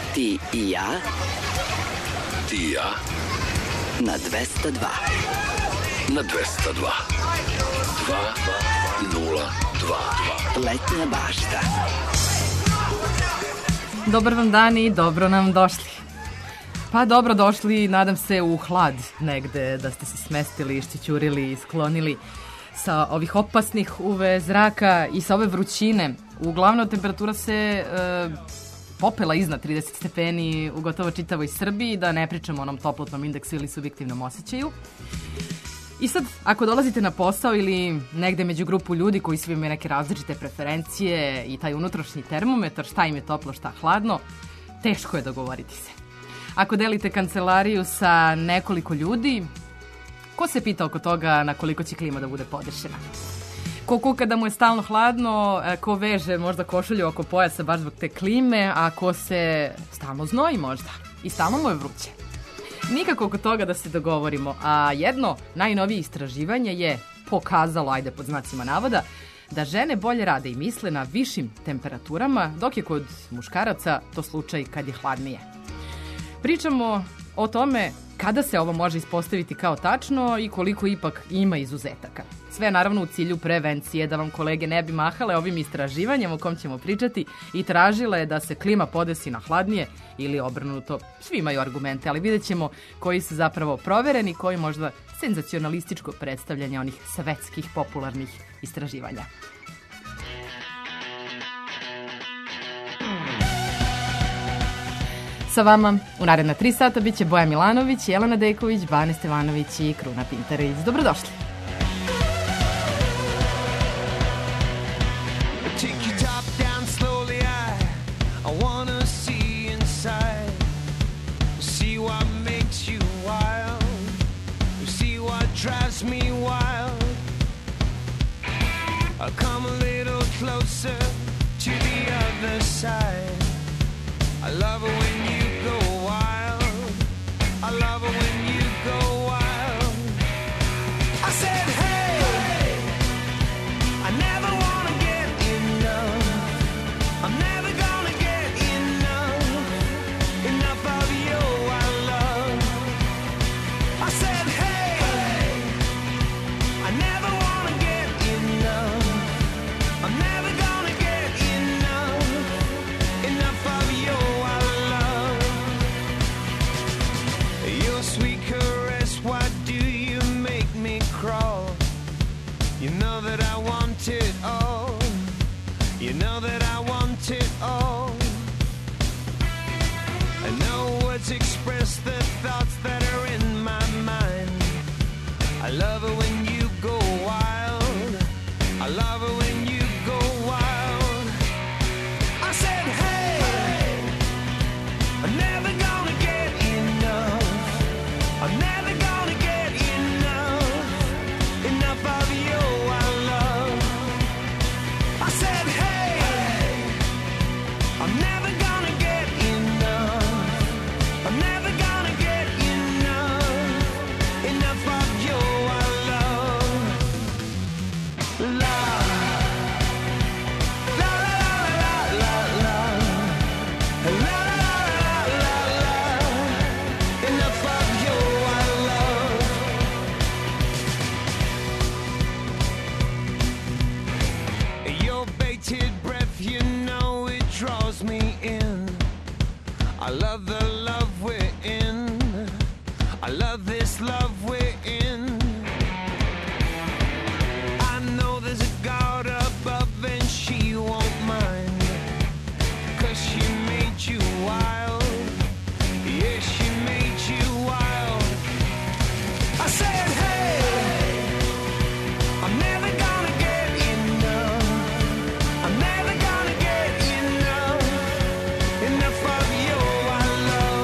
Ti i ja. Ti i ja. Na 202. Na 202. 202. Letnja bašta. Dobar vam dan i dobro nam došli. Pa dobro došli, nadam se, u hlad negde, da ste se smestili, šćećurili, sklonili sa ovih opasnih UV zraka i sa ove vrućine. Uglavnom, temperatura se popela iznad 30 stepeni u gotovo čitavoj Srbiji, da ne pričamo o onom toplotnom indeksu ili subjektivnom osjećaju. I sad, ako dolazite na posao ili negde među grupu ljudi koji svi imaju neke različite preferencije i taj unutrašnji termometar, šta im je toplo, šta hladno, teško je dogovoriti se. Ako delite kancelariju sa nekoliko ljudi, ko se pita oko toga na koliko će klima da bude podešena? Ko kuka da mu je stalno hladno, ko veže možda košulju oko pojasa baš zbog te klime, a ko se stalno znoji možda i stalno mu je vruće. Nikako oko toga da se dogovorimo, a jedno najnovije istraživanje je pokazalo, ajde pod znacima navoda, da žene bolje rade i misle na višim temperaturama, dok je kod muškaraca to slučaj kad je hladnije. Pričamo o tome kada se ovo može ispostaviti kao tačno i koliko ipak ima izuzetaka. Sve naravno u cilju prevencije, da vam kolege ne bi mahale ovim istraživanjem o kom ćemo pričati i tražile da se klima podesi na hladnije ili obrnuto. Svi imaju argumente, ali vidjet ćemo koji su zapravo provereni, koji možda senzacionalističko predstavljanje onih svetskih popularnih istraživanja. Sa vama u naredna 3 sata biće Boja Milanović, Jelena Dejković, Bane Stevanović i Kruna Pinterić. Dobrodošli. Come a little closer to the other side. I love it when you go wild. I love it when you go wild. I said, hey, I never wanna get enough. I'm never gonna get enough of your love. I said, hey, I never wanna get enough. I'm never gonna get enough of your love. Your sweet caress, why do you make me crawl? You know that I want it all. You know that I want it all. I know words express the thoughts that are in my mind. I love it when you go wild. I love it when you go wild. I said, hey, I'm never gonna get enough. I'm never gonna get enough of your love. I said, hey, I'm never gonna get enough. I'm never gonna get enough of your love. Love. La la la la la la la la la. Enough of your love. Your bated breath, you know it draws me in. I love the love we're in. I love this love we're in. I know there's a God above and she won't mind, 'cause she made you wild. Yeah, she made you wild. I said, hey, I'm never gonna get enough. I'm never gonna get enough of your love.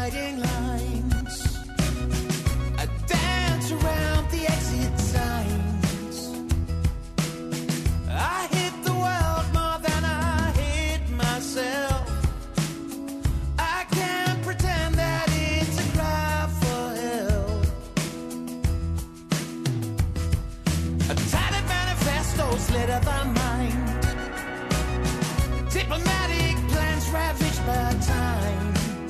dividing lines. I dance around the exit signs. I hate the world more than I hate myself. I can't pretend that it's a cry for help. A tattered manifesto slither the mind. Diplomatic plans ravaged by time.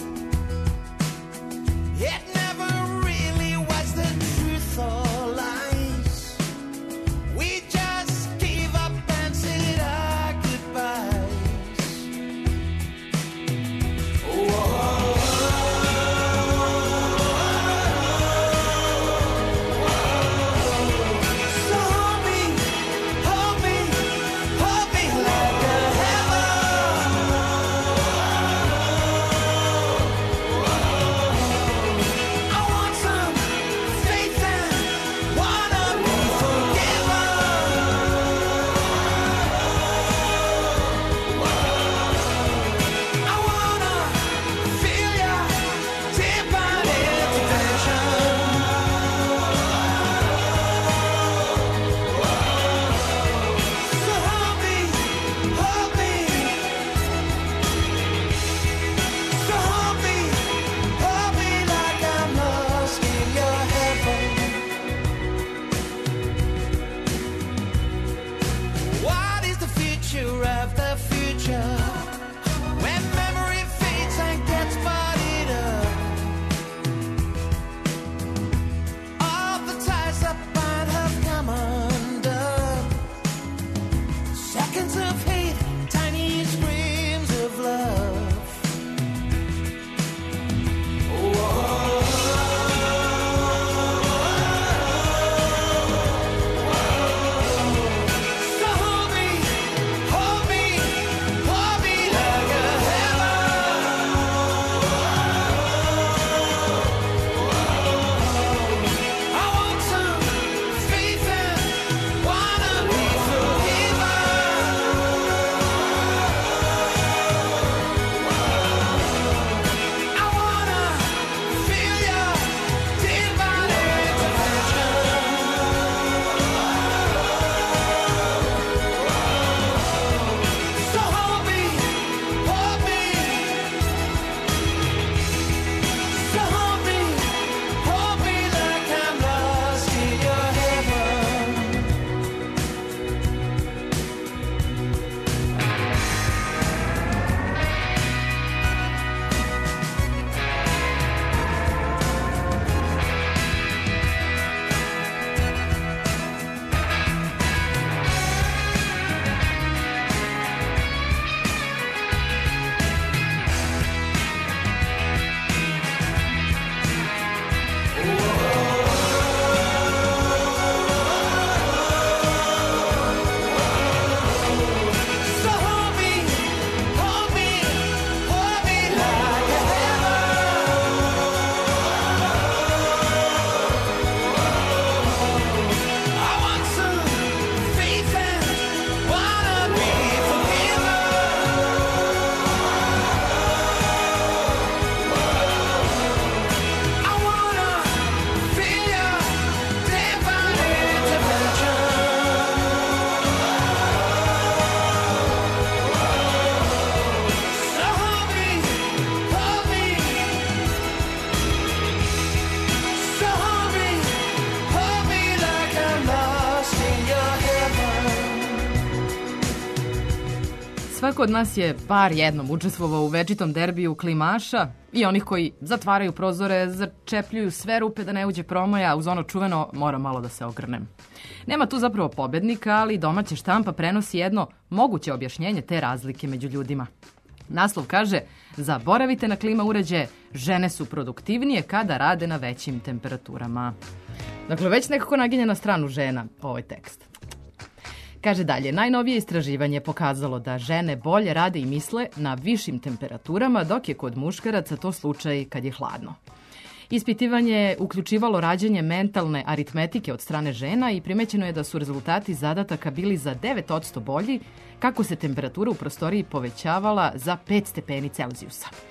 It never really was the truth or lies. We just gave up and said our goodbyes. So hold me like a hammer. I want some faith and wanna be forgiven. I wanna feel your divine intervention. So hold me. So hold me like I'm lost in your heaven. What is the future of the future? When memory fades and gets bodied up, all the ties that bind have come undone. Seconds of hate, tiny screams of love. So hold me like a hammer. I want some faith and wanna be forgiven. I wanna feel your divine intervention. So hold me. So hold me like I'm lost in your heaven. So hold me like a hammer. I want some faith and wanna be forgiven. I wanna feel your divine intervention. So hold me. So hold me like I'm lost in your heaven. Svako od nas je bar jednom učestvovao u večitom derbiju klimaša i onih koji zatvaraju prozore, začepljuju sve rupe da ne uđe promaja, uz ono čuveno mora malo da se ogrnem. Nema tu zapravo pobednika, ali domaća štampa prenosi jedno moguće objašnjenje te razlike među ljudima. Naslov kaže: zaboravite na klima uređaje, žene su produktivnije kada rade na većim temperaturama. Dakle, već nekako naginje na stranu žena ovaj tekst. Kaže dalje, najnovije istraživanje je pokazalo da žene bolje rade i misle na višim temperaturama, dok je kod muškaraca to slučaj kad je hladno. Ispitivanje je uključivalo rađenje mentalne aritmetike od strane žena i primećeno je da su rezultati zadataka bili za 9% bolji kako se temperatura u prostoriji povećavala za 5 stepeni Celzijusa.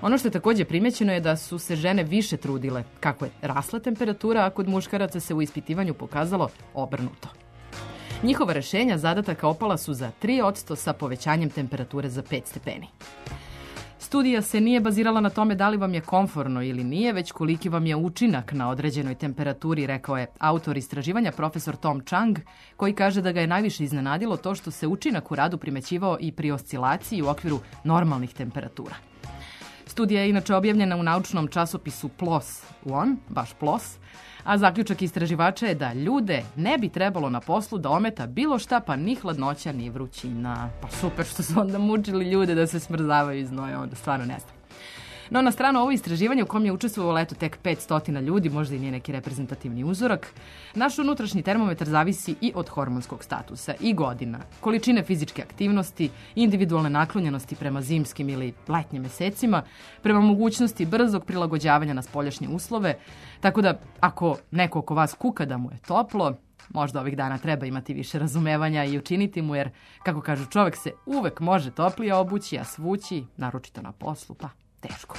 Ono što je također primećeno je da su se žene više trudile kako je rasla temperatura, a kod muškaraca se u ispitivanju pokazalo obrnuto. Njihova rešenja zadataka opala su za 3% sa povećanjem temperature za 5 stepeni. Studija se nije bazirala na tome da li vam je komforno ili nije, već koliki vam je učinak na određenoj temperaturi, rekao je autor istraživanja profesor Tom Chang, koji kaže da ga je najviše iznenadilo to što se učinak u radu primećivao i pri oscilaciji u okviru normalnih temperatura. Studija je inače objavljena u naučnom časopisu PLOS One, baš PLOS, a zaključak istraživača je da ljude ne bi trebalo na poslu da ometa bilo šta, pa ni hladnoća, ni vrućina. Pa super što su onda mučili ljude da se smrzavaju iz znoja, onda stvarno ne znam. No, na stranu ovo istraživanje u kom je učestvovalo eto tek 500 ljudi, možda i nije neki reprezentativni uzorak, naš unutrašnji termometar zavisi i od hormonskog statusa i godina, količine fizičke aktivnosti, individualne naklonjenosti prema zimskim ili letnjim mesecima, prema mogućnosti brzog prilagođavanja na spoljašnje uslove, tako da ako neko oko vas kuka da mu je toplo, možda ovih dana treba imati više razumevanja i učiniti mu, jer, kako kažu, čovjek se uvek može toplije obući, a svući, naročito na poslu, pa teško.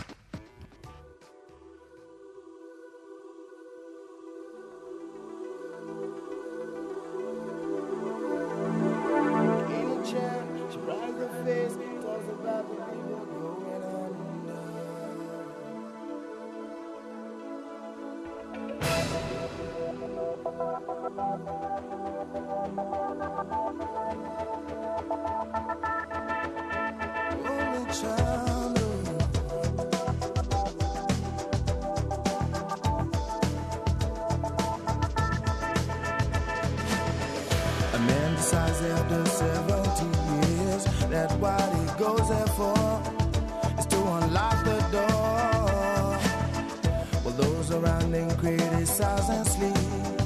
A man decides after 70 years that what he goes there for is to unlock the door. Well, those around him criticize and sleep.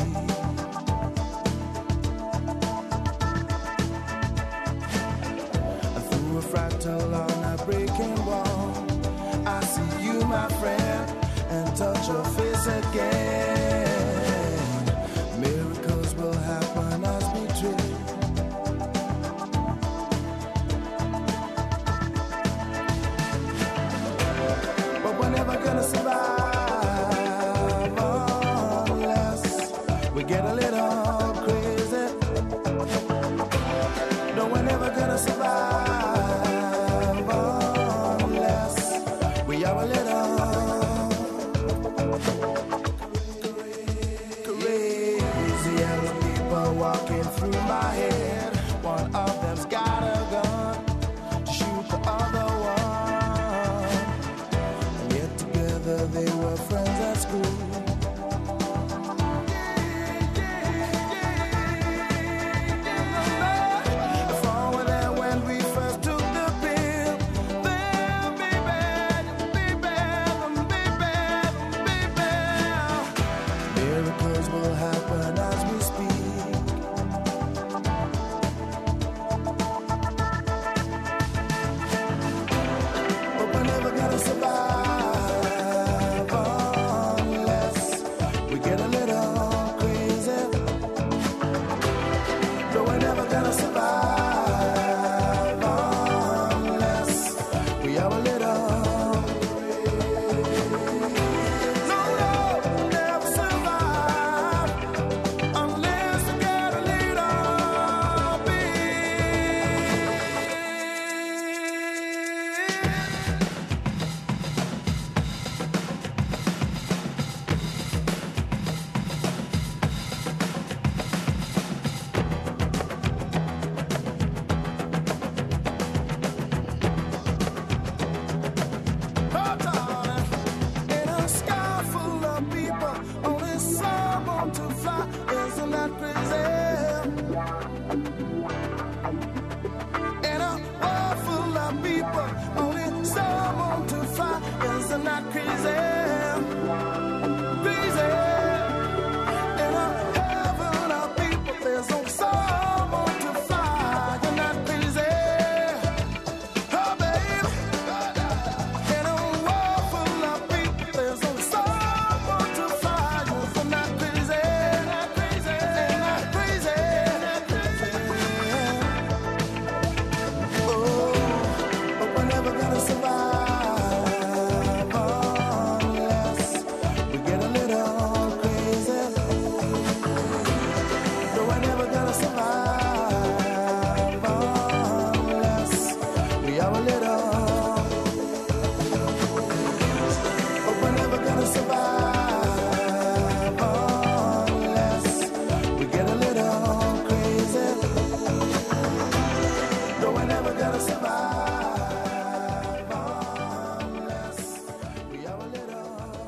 Through a fractal on a breaking wall, I see you, my friend, and touch your face again. Miracles will happen as we dream. But we're never gonna survive unless we get a little crazy. No, we're never gonna survive unless we are a little crazy. And the people walking through my head, one of them's got a gun to shoot the other one. And yet together they were friends at school. If all were there when we first took the pill, then baby, miracles will happen as we speak. But we're never gonna survive unless we get a little crazy. No, we're never gonna survive unless we are a little. No, never survive unless we get a little Hold on. In a sky full of people, only some want to fly. Isn't that crazy? In a world full of people, only some want to fly. Isn't that crazy? Crazy. In a heaven of people, there's only some want to fly. Isn't that crazy? Oh, babe. In a world full of people, there's only someone to fly. Isn't that crazy? Isn't that crazy? Oh, but we're never gonna survive are a little, but we're never gonna survive unless we get a little crazy. No, we're never gonna survive unless we are a little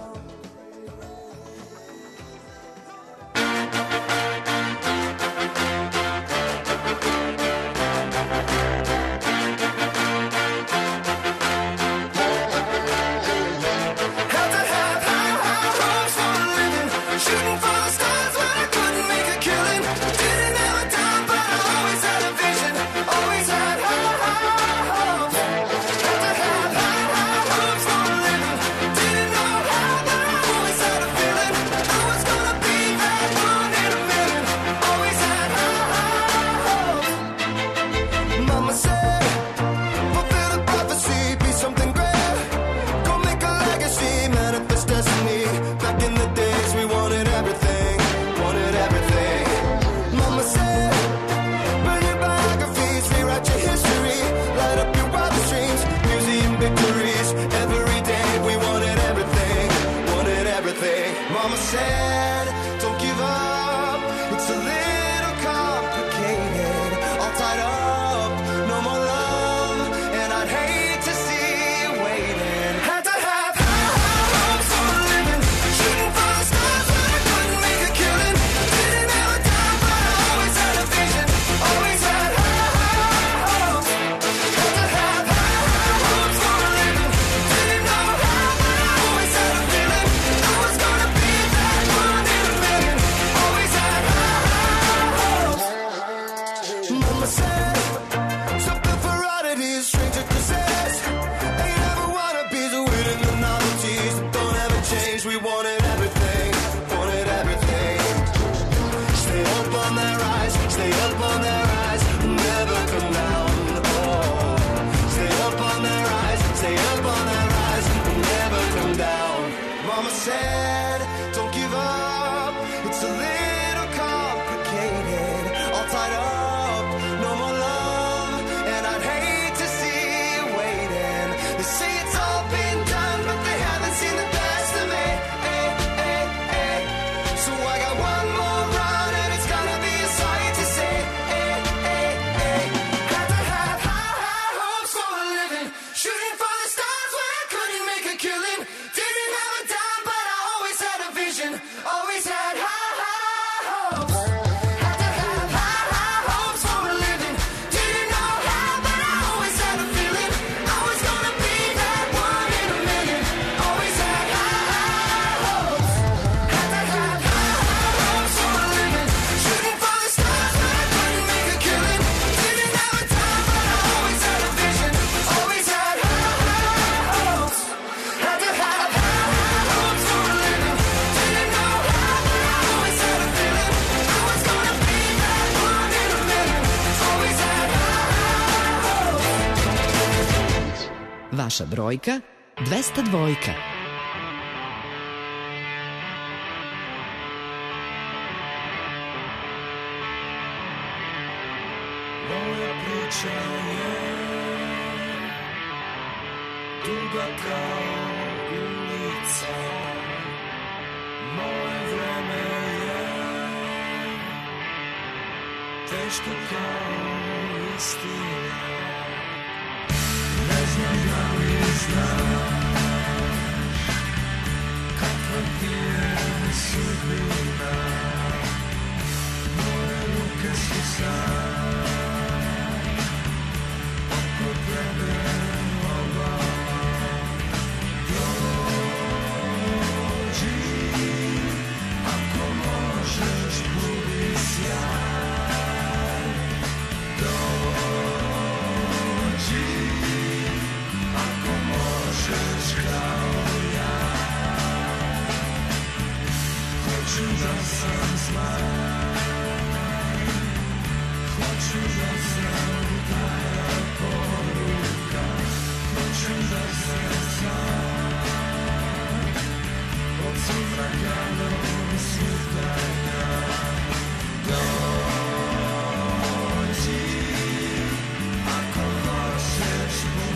Vaša brojka 202. Moja priča je duga kao ulica, moje vreme je teško kao istina. Ne znam da li znaš kakva ti je sudbina, moje ruke su sad oko tebe obala. Dođi, ako možeš, budi sjaj. Dođi, ako možeš kao ja. Hoću da sam zlaj, hoću da sam taja poruka, hoću da sam sam od sumraka do svitanja. Dođi, ako hoćeš.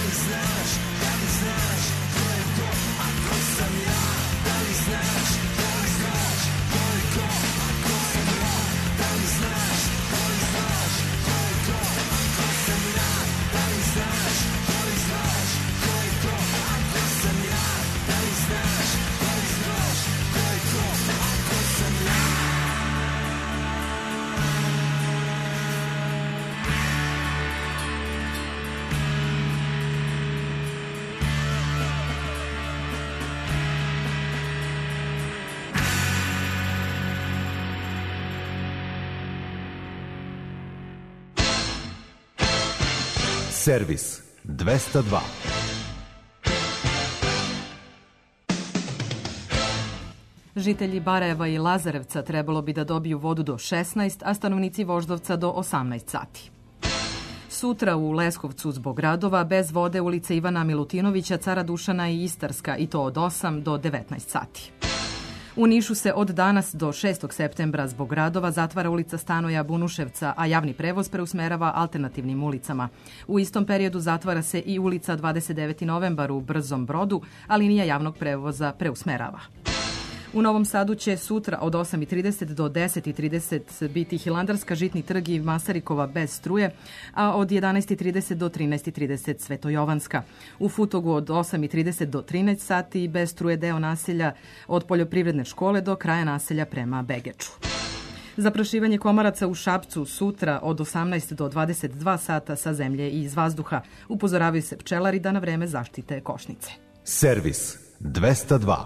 Servis 202. Žitelji Barajeva i Lazarevca trebalo bi da dobiju vodu do 16, a stanovnici Voždovca do 18 sati. Sutra u Leskovcu zbog radova bez vode ulice Ivana Milutinovića, Cara Dušana i Istarska, i to od 8 do 19 sati. U Nišu se od danas do 6. septembra zbog radova zatvara ulica Stanoja Bunuševca, a javni prevoz preusmerava alternativnim ulicama. U istom periodu zatvara se i ulica 29. novembar u Brzom Brodu, a linija javnog prevoza preusmerava. U Novom Sadu će sutra od 8:30 do 10:30 biti Hilandarska, Žitni trg i Masarikova bez struje, a od 11:30 do 13:30 Svetojovanska. U Futogu od 8:30 do 13 sati bez struje deo naselja od Poljoprivredne škole do kraja naselja prema Begeču. Zaprašivanje komaraca u Šapcu sutra od 18 do 22 sata sa zemlje i iz vazduha. Upozoravaju se pčelari da na vreme zaštite košnice. Servis 202.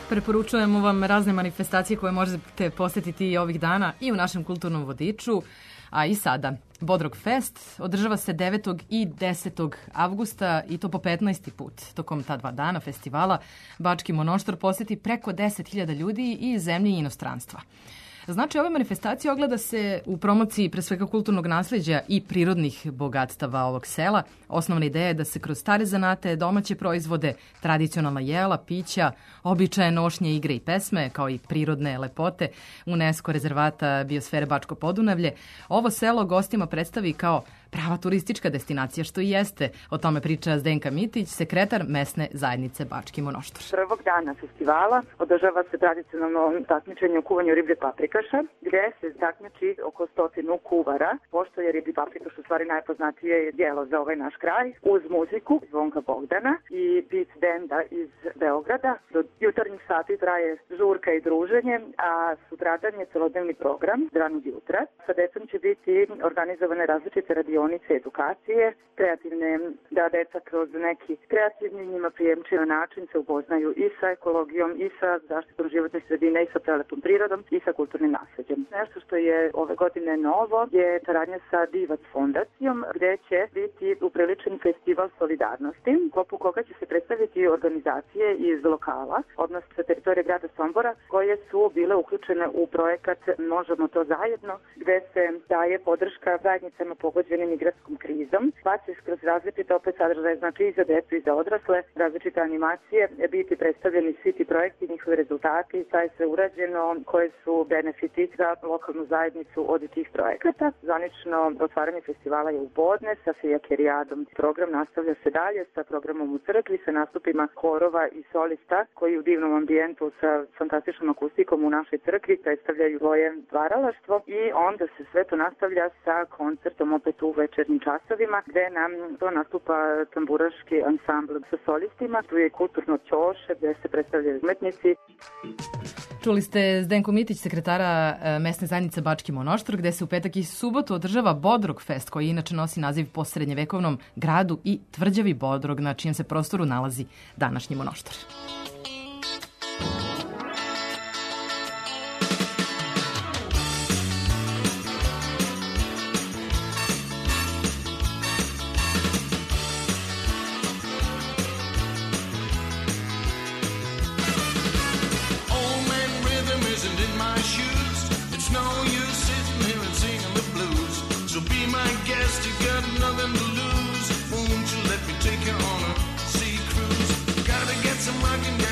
Preporučujemo vam razne manifestacije koje možete posetiti i ovih dana i u našem kulturnom vodiču, a i sada. Bodrog Fest održava se 9. i 10. avgusta i to po 15. put. Tokom ta 2 dana festivala Bački Monoštor poseti preko 10.000 ljudi iz zemlje i inostranstva. Znači, ove manifestacije ogleda se u promociji pre svega kulturnog nasleđa i prirodnih bogatstava ovog sela. Osnovna ideja je da se kroz stare zanate, domaće proizvode, tradicionalna jela, pića, običaje, nošnje, igre i pesme, kao i prirodne lepote UNESCO rezervata biosfere Bačko Podunavlje, ovo selo gostima predstavi kao prava turistička destinacija, što i jeste. O tome priča Zdenka Mitić, sekretar mesne zajednice Bački Monoštor. Prvog dana festivala održava se tradicionalno takmičenje u kuvanju riblje paprikaša, gde se takmiči oko 100 kuvara, pošto je riblji paprikaš u stvari najpoznatije jelo za ovaj naš kraj, uz muziku Zvonka Bogdana i beat benda iz Beograda. Do jutarnjih sati traje žurka i druženje, a sutradan je celodnevni program ranog jutra. Sa decom će biti organizovane različite radionice, edukacije, kreativne, da deca kroz neki kreativni njima prijemčiv način se upoznaju i sa ekologijom, i sa zaštitom životne sredine, i sa prelepom prirodom, i sa kulturnim nasleđem. Nešto što je ove godine novo je saradnja sa Divac fondacijom, gde će biti upriličen festival solidarnosti, u sklopu koga će se predstaviti organizacije iz lokala, odnosno sa teritorije grada Sombora, koje su bile uključene u projekat Možemo to zajedno, gde se daje podrška zajednicama pogođenim migrantskom krizom, pa će kroz različite opet sadržaje, znači i za decu i za odrasle, različite animacije, biti predstavljeni svi ti projekti, njihovi rezultati, šta je sve urađeno, koje su benefiti za lokalnu zajednicu od tih projekata. Zvanično otvaranje festivala je u podne sa fijakerijadom. Program nastavlja se dalje sa programom u crkvi, sa nastupima horova i solista koji u divnom ambijentu sa fantastičnom akustikom u našoj crkvi predstavljaju svoje stvaralaštvo i onda se sve to nastavlja sa koncertom opet u večernjim časovima gde nam to nastupa tamburaški ansambl sa solistima. Tu je kulturno ćoše gde se predstavljaju umetnici. Čuli ste Zdenku Mitić, sekretara mesne zajednice Bački Monoštor, gde se u petak i subotu održava Bodrog Fest, koji inače nosi naziv po srednjevekovnom gradu i tvrđavi Bodrog, na čijem se prostoru nalazi današnji Monoštor. Nothing to lose. Won't you let me take you on a sea cruise? Gotta get some rockin'.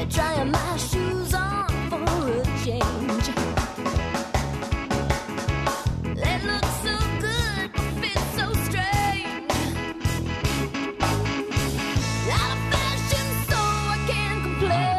trying my shoes on for a change. They look so good, but fit so strange. Out of fashion, so I can't complain.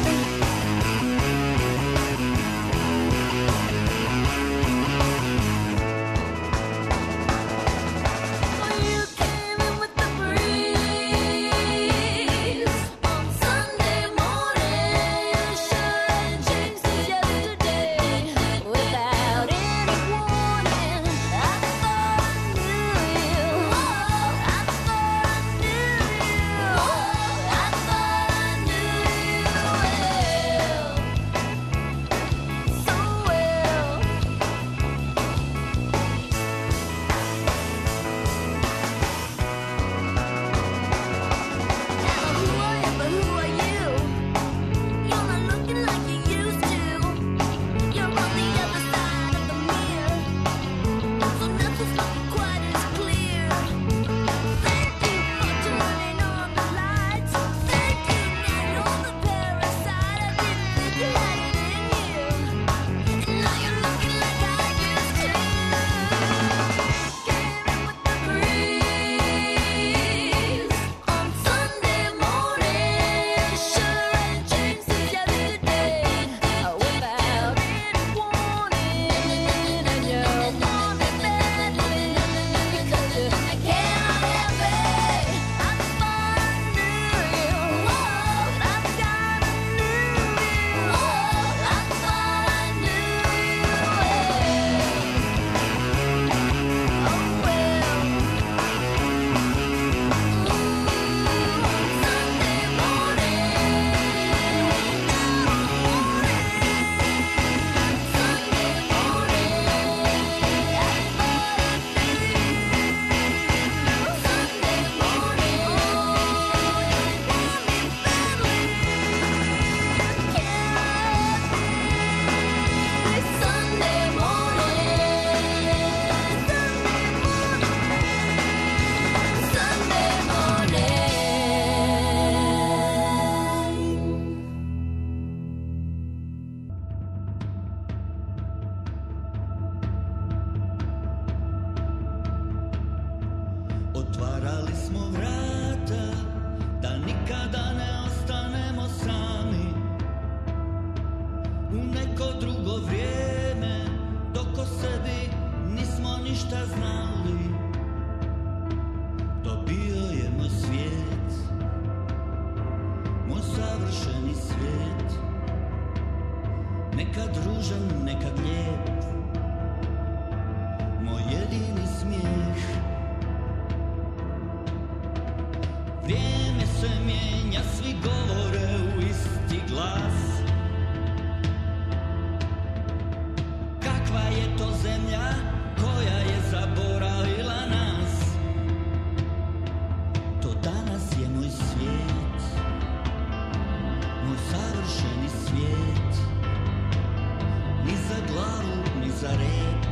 Otvarali smo vrata da nikada ne ostanemo sami. U neko drugo vrijeme dok o sebi nismo ništa znali. To bio je moj svijet, moj savršeni svijet. Nekad ružan, nekad lijep, moj jedini smijeh. Vrijeme se mijenja, svi govore u isti glas. Kakva je to zemlja koja je zaboravila nas? To danas je moj svijet, moj savršeni svijet. Ni za glavu, ni za rep,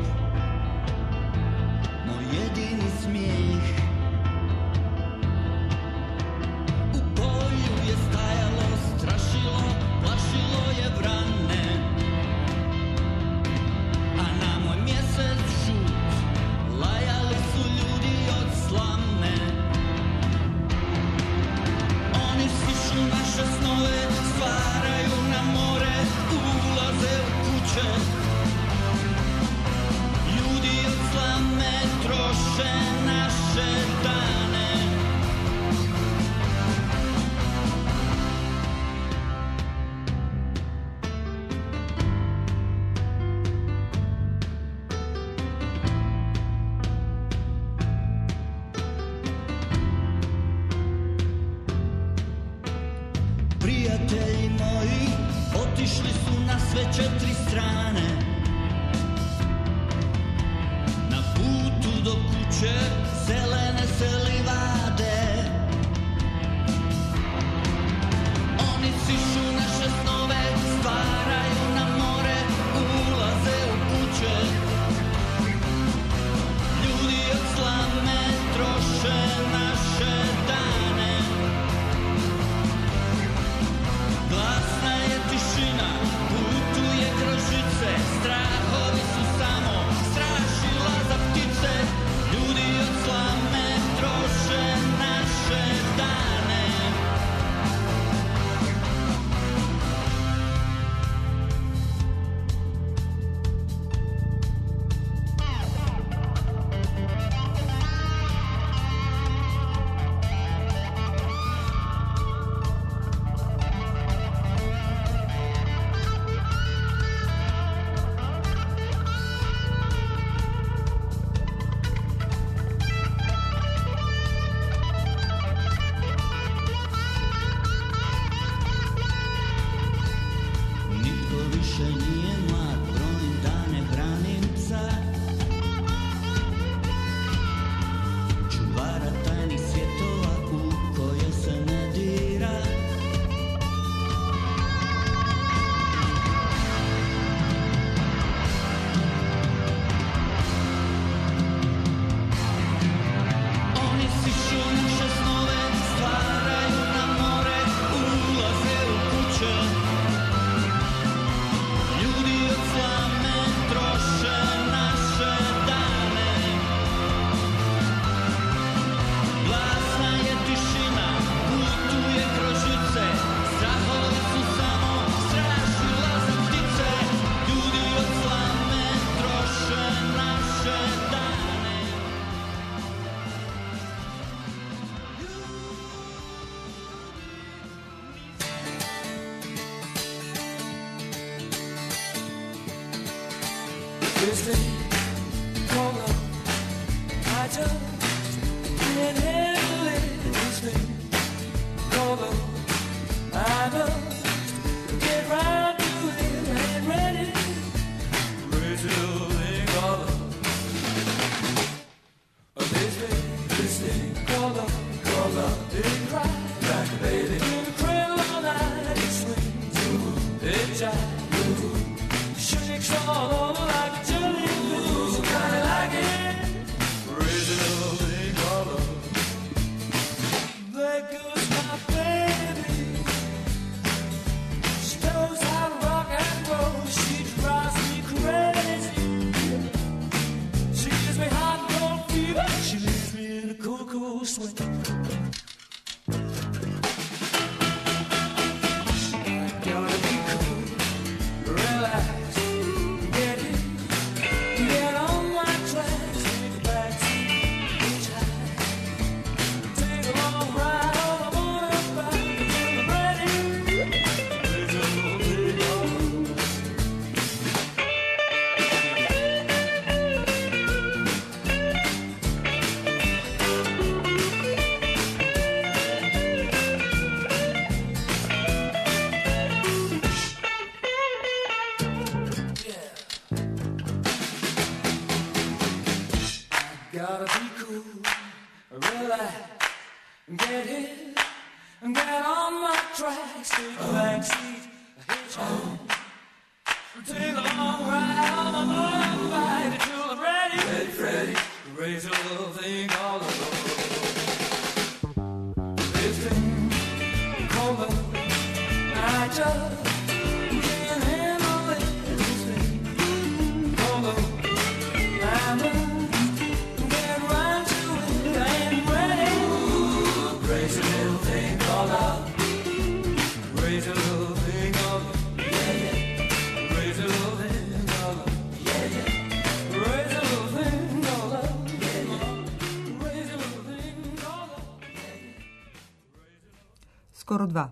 moj jedini smijeh. Plašilo je vrane, a na moj mjesec žut lajali su ljudi od slame. Oni sišu naše snove, stvaraju na more, ulaze u kuće. Ljudi od slame troše naše dane. Prijatelji moji otišli su na sve 4 strane. Na putu do kuće zelene se livade. Oni sišu naše snove, stvaraju na more, ulaze u kuće. Ljudi od slame troše naše dane. Glas više nije mlad, brojim dane, hranim psa. Čuvara tajnih svjetova u koje se ne dira. Oni sišu naše snove, stvaraju nam more, ulaze u kuće. Ljudi od slame troše naše dane. Glasna je tišina, putuje kroz žice, strahovi su samo strašila za ptice. Ljudi od slame troše naše dane. This thing called love, I just can't handle it. This thing called love, I must get right to it. I ain't ready. Crazy little thing called love. This thing called love, didn't cry like a baby. In the cradle all night, it swings, it jives, shakes all over like a jelly. So kinda like it. Crazy little thing called love. There goes my baby. She knows how to rock and roll. She drives me crazy. She gives me hot and cold fever. She leaves me in a cool, cool sweat. Gotta be cool, relax, get it, get on my tracks, take a backseat, hitchhike, take a long ride on the motorbike until I'm ready. There's a little bit of gotta be cool, relax, get hit, get on my tracks, take a backseat, hitchhike, take a long ride on my motorbike until I'm ready. Ready, raise a little thing all over. This thing called love, I just can't handle it. This thing called love, I must get right to it. I ain't ready. Crazy little thing called love. Crazy little thing called love. Yeah, yeah. Crazy little thing called love. Yeah, yeah. Crazy little thing called love. Yeah, yeah. Crazy little thing called love. Skoro 2.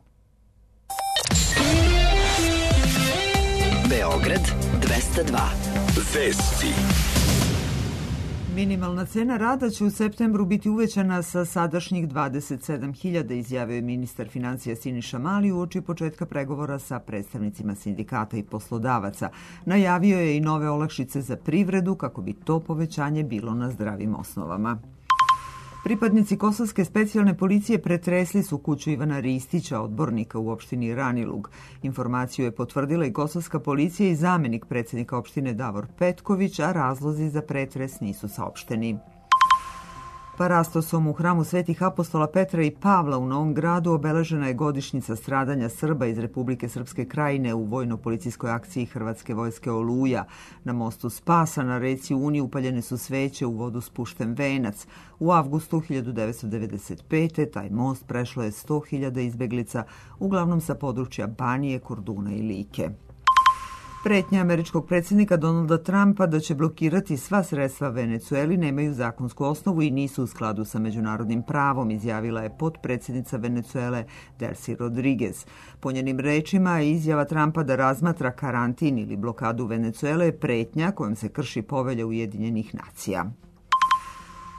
Beograd 202. Vesti. Minimalna cena rada će u septembru biti uvećana sa sadašnjih 27.000, izjavio je ministar financija Siniša Mali uoči početka pregovora sa predstavnicima sindikata i poslodavaca. Najavio je i nove olakšice za privredu kako bi to povećanje bilo na zdravim osnovama. Pripadnici Kosovske specijalne policije pretresli su kuću Ivana Ristića, odbornika u opštini Ranilug. Informaciju je potvrdila i Kosovska policija i zamenik predsjednika opštine Davor Petković, a razlozi za pretres nisu saopšteni. Parastosom u hramu Svetih apostola Petra i Pavla u Novom Gradu obeležena je godišnjica stradanja Srba iz Republike Srpske Krajine u vojno-policijskoj akciji Hrvatske vojske Oluja. Na mostu Spasa na reci Uni upaljene su sveće, u vodu spušten venac. U avgustu 1995. taj most prešlo je 100.000 izbeglica, uglavnom sa područja Banije, Korduna i Like. Pretnje američkog predsjednika Donalda Trumpa da će blokirati sva sredstva Venecueli nemaju zakonsku osnovu i nisu u skladu sa međunarodnim pravom, izjavila je potpredsjednica Venecuele Delcy Rodriguez. Po njenim rečima, izjava Trumpa da razmatra karantin ili blokadu Venecuele je pretnja kojom se krši povelja Ujedinjenih nacija.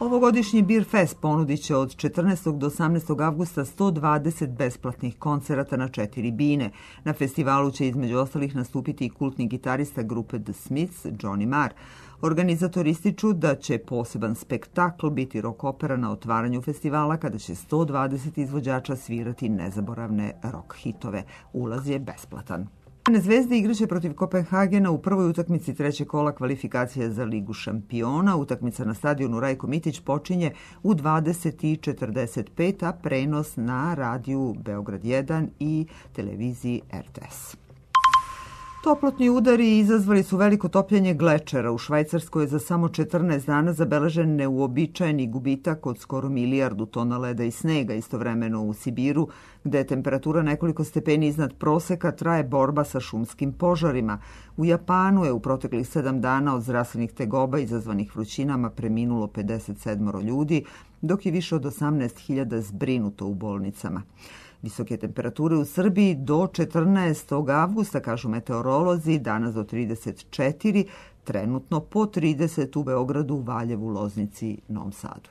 Ovogodišnji Beer Fest ponudit će od 14. do 18. avgusta 120 besplatnih koncerata na 4 bine. Na festivalu će između ostalih nastupiti i kultni gitarista grupe The Smiths, Johnny Marr. Organizatori ističu da će poseban spektakl biti rock opera na otvaranju festivala kada će 120 izvođača svirati nezaboravne rock hitove. Ulaz je besplatan. Zvezde igraće protiv Kopenhagena u prvoj utakmici trećeg kola kvalifikacije za Ligu šampiona. Utakmica na stadionu Rajko Mitić počinje u 20:45, a prenos na radiju Beograd 1 i televiziji RTS. Toplotni udari izazvali su veliko topljenje glečera. U Švajcarskoj je za samo 14 dana zabeležen neuobičajeni gubitak od skoro 1 milijardu tona leda i snega. Istovremeno u Sibiru, gde je temperatura nekoliko stepeni iznad proseka, traje borba sa šumskim požarima. U Japanu je u proteklih 7 dana od zdravstvenih tegoba izazvanih vrućinama preminulo 57 ljudi, dok je više od 18.000 zbrinuto u bolnicama. Visoke temperature u Srbiji do 14. avgusta, kažu meteorolozi, danas do 34, trenutno po 30 u Beogradu, Valjevu, Loznici, Novom Sadu.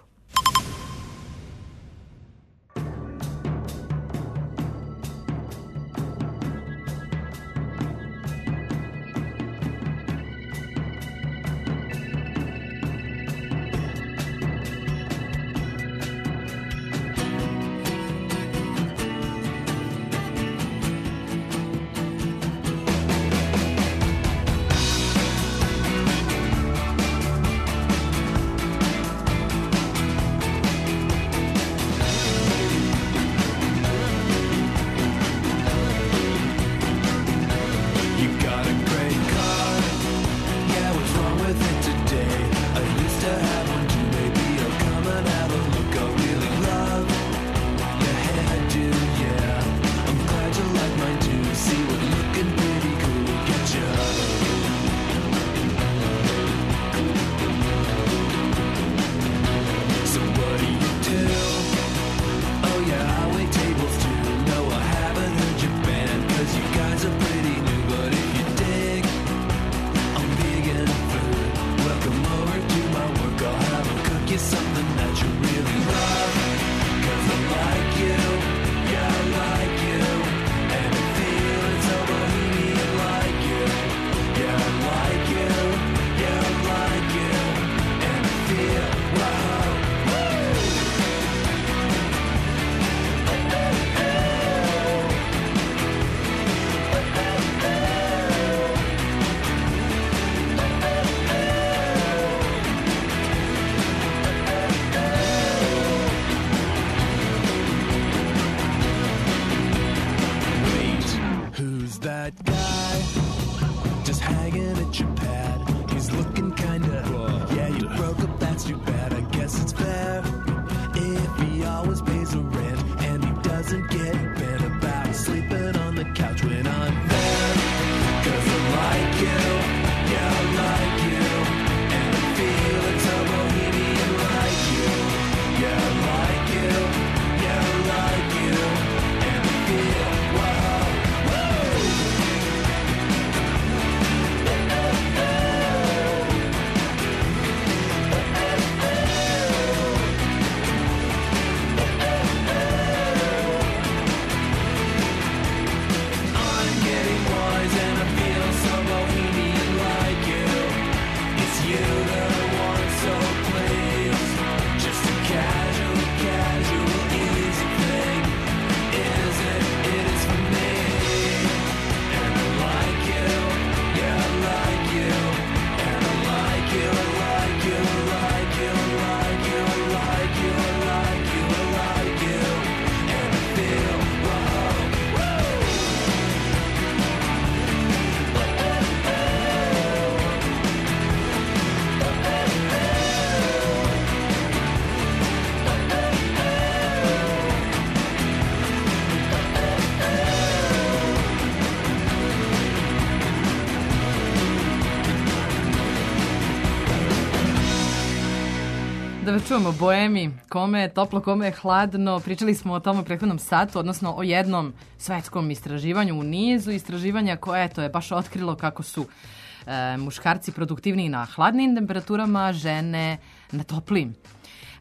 Da čujemo Boemi, kome je toplo, kome je hladno. Pričali smo o tom u prethodnom satu, odnosno o jednom svetskom istraživanju u nizu istraživanja koje je baš otkrilo kako su muškarci produktivniji na hladnim temperaturama, žene na toplim.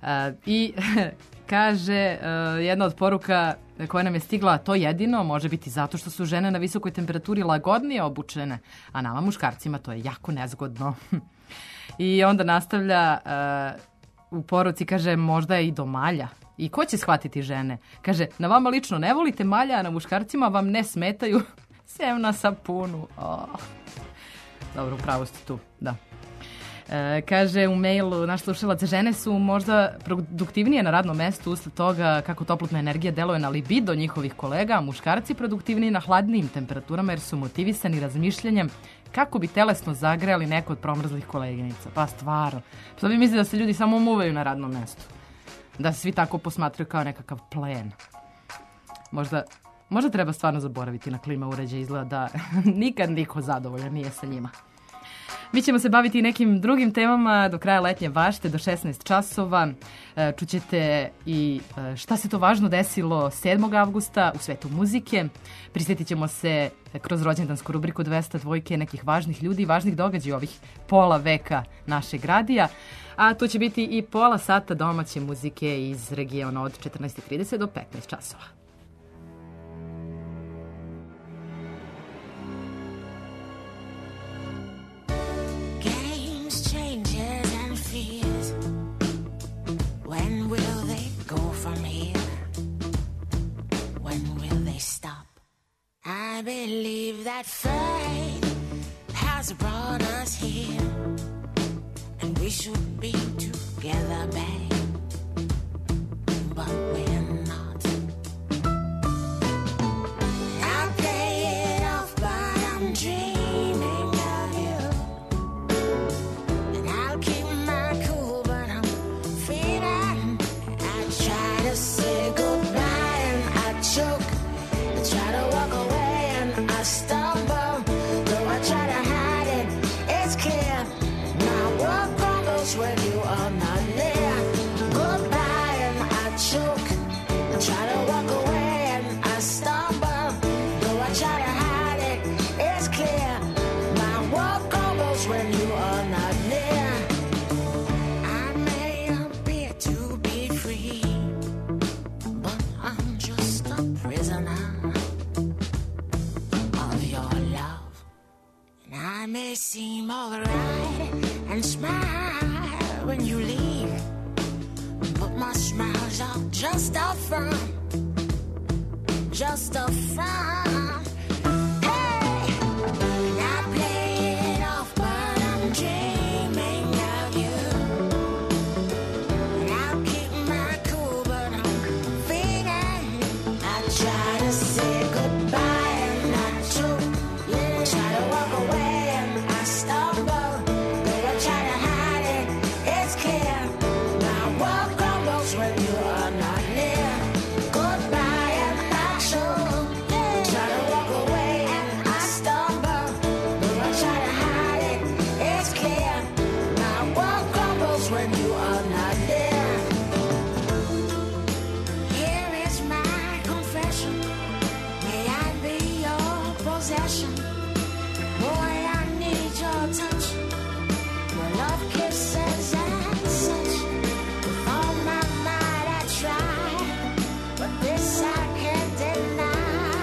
I kaže, jedna od poruka koja nam je stigla, to jedino može biti zato što su žene na visokoj temperaturi lagodnije obučene, a nama muškarcima to je jako nezgodno. I onda nastavlja u poruci, kaže, možda je i do malja. I ko će shvatiti žene? Kaže, na vama lično ne volite malja, a na muškarcima vam ne smetaju sem na sapunu. Dobro, upravo ste tu, da. Kaže u mailu naš slušalac, žene su možda produktivnije na radnom mestu usled toga kako toplotna energija deluje na libido njihovih kolega, a muškarci produktivniji na hladnijim temperaturama jer su motivisani razmišljanjem kako bi telesno zagrejali neko od promrzlih koleginica. Pa stvarno. Što vi mislite da se ljudi samo umuvaju na radnom mestu? Da se svi tako posmatraju kao nekakav plen? Možda treba stvarno zaboraviti na klima uređaj, izgleda da nikad niko zadovoljan nije sa njima. Mi ćemo se baviti i nekim drugim temama do kraja letnje vašte, do 16 časova. Čućete i šta se to važno desilo 7. avgusta u svetu muzike. Prisjetit ćemo se kroz rođendansku rubriku 202 nekih važnih ljudi i važnih događaja ovih pola veka našeg radija. A tu će biti i pola sata domaće muzike iz regiona od 14:30 do 15 časova. I believe that fate has brought us here, and we should be together, babe, but we're not. I play it off, but I'm dreaming of you, and I'll keep my cool, but I'm feeling. I try to say goodbye and I choke. I try to walk away and I stumble. Though I try to hide it, it's clear. My world crumbles when you are not near. Goodbye and I choke. I try to walk away and I stumble. Though I try to hide it, it's clear. My world crumbles when you are not near. I may appear to be free, but I'm just a prisoner of your love. And I may seem alright and smile when you leave, but my smiles are just a front, just a front. Hey, and I play it off, but I'm dreaming of you. And I'll keep my cool, but I'm feeling. I try to say goodbye and I choke. I try to walk away and I stumble. Though I try to hide it, it's clear. My world crumbles when you are not near. Goodbye and I choke. Try to walk away and I stumble. Though I try to hide it, it's clear. My world crumbles when you are not there. Here is my confession. May I be your possession. Boy, I need your touch. Your love kisses and such. With all my might I try, but this I can't deny.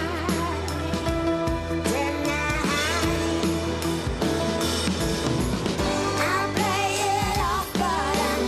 I play it off, but I'm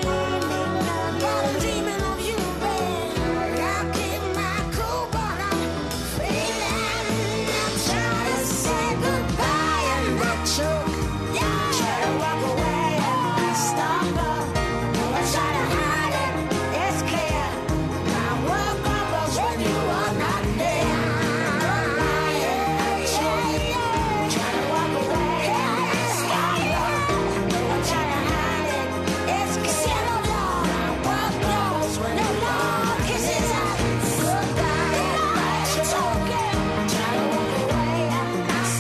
dreaming of you, babe. I keep my cool, but I'm feeling. I try to say goodbye and I choke. Try to walk away and I stumble. Though I try to hide it, it's clear. My world crumbles when you are not there. Goodbye and I choke. Try to walk away and I stumble. Though I try to hide it, it's clear. My world crumbles when your love kisses us. Goodbye and I choke. Try to walk away and I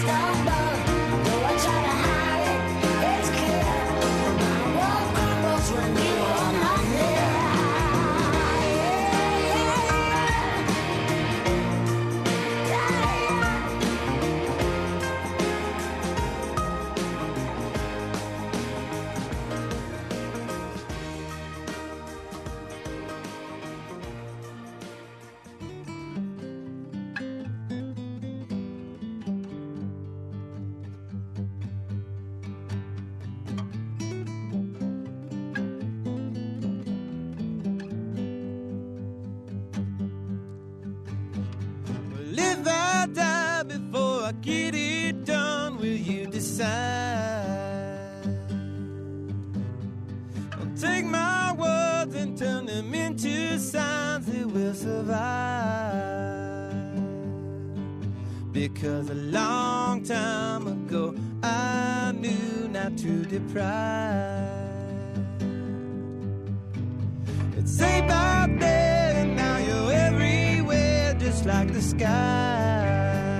I get it done, will you decide? And take my words and turn them into signs that will survive. Because a long time ago I knew not to deprive. It's safe out there and now you're everywhere, just like the sky.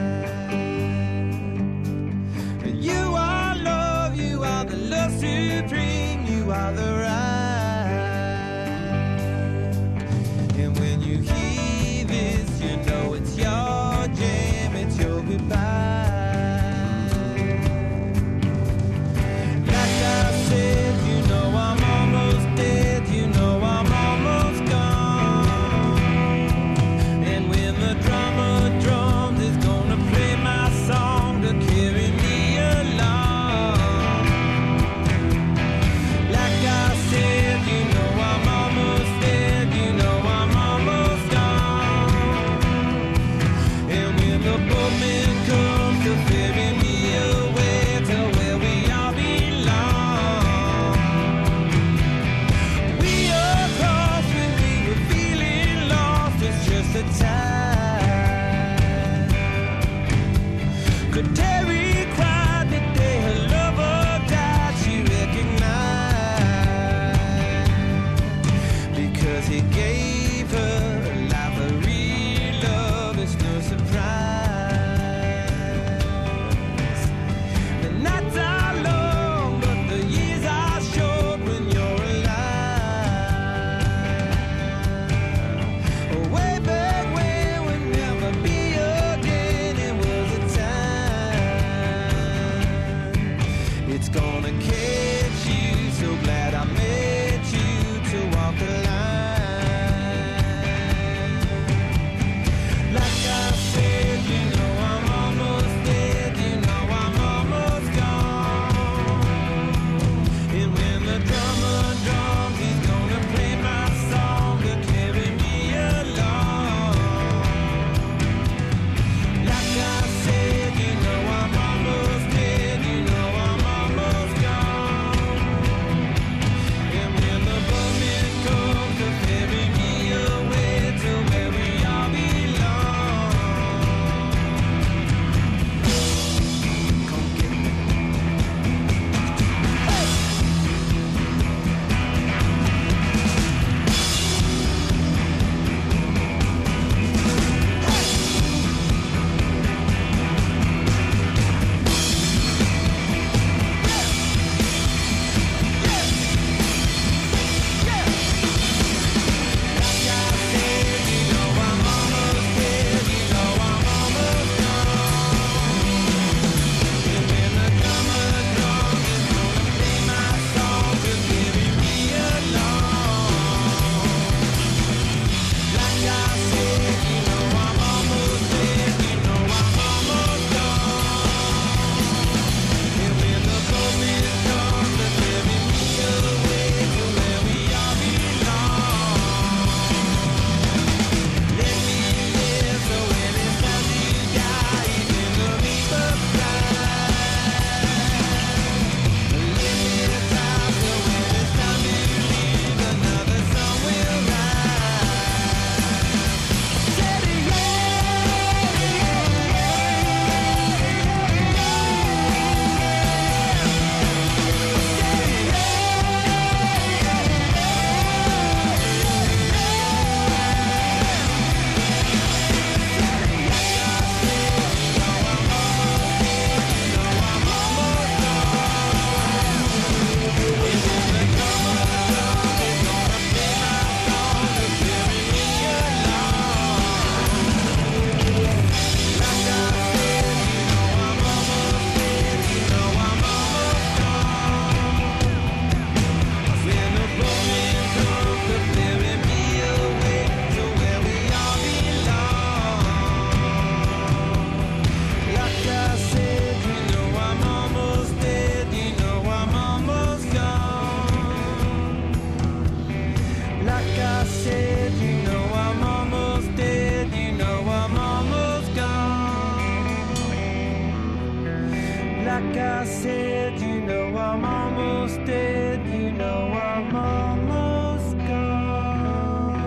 You are love, you are the love supreme, you are the right. And when you hear this, you know it's your jam, it's your goodbye. Like I said, you know I'm almost dead, you know I'm almost gone. And when the drummer drums is gonna play my song to carry me along. Like I said, you know I'm almost dead, you know I'm almost gone. And when the boatman comes to ferry me away to where we all belong, we are crossed when we were feeling lost. It's just a time. Could Terry cried the day her lover died? She recognized, because he gave her a life of real love. It's no surprise. The nights are long, but the years are short when you're alive. Way back when we'll never be again, it was a time. like I said, you know I'm almost dead, you know I'm almost gone.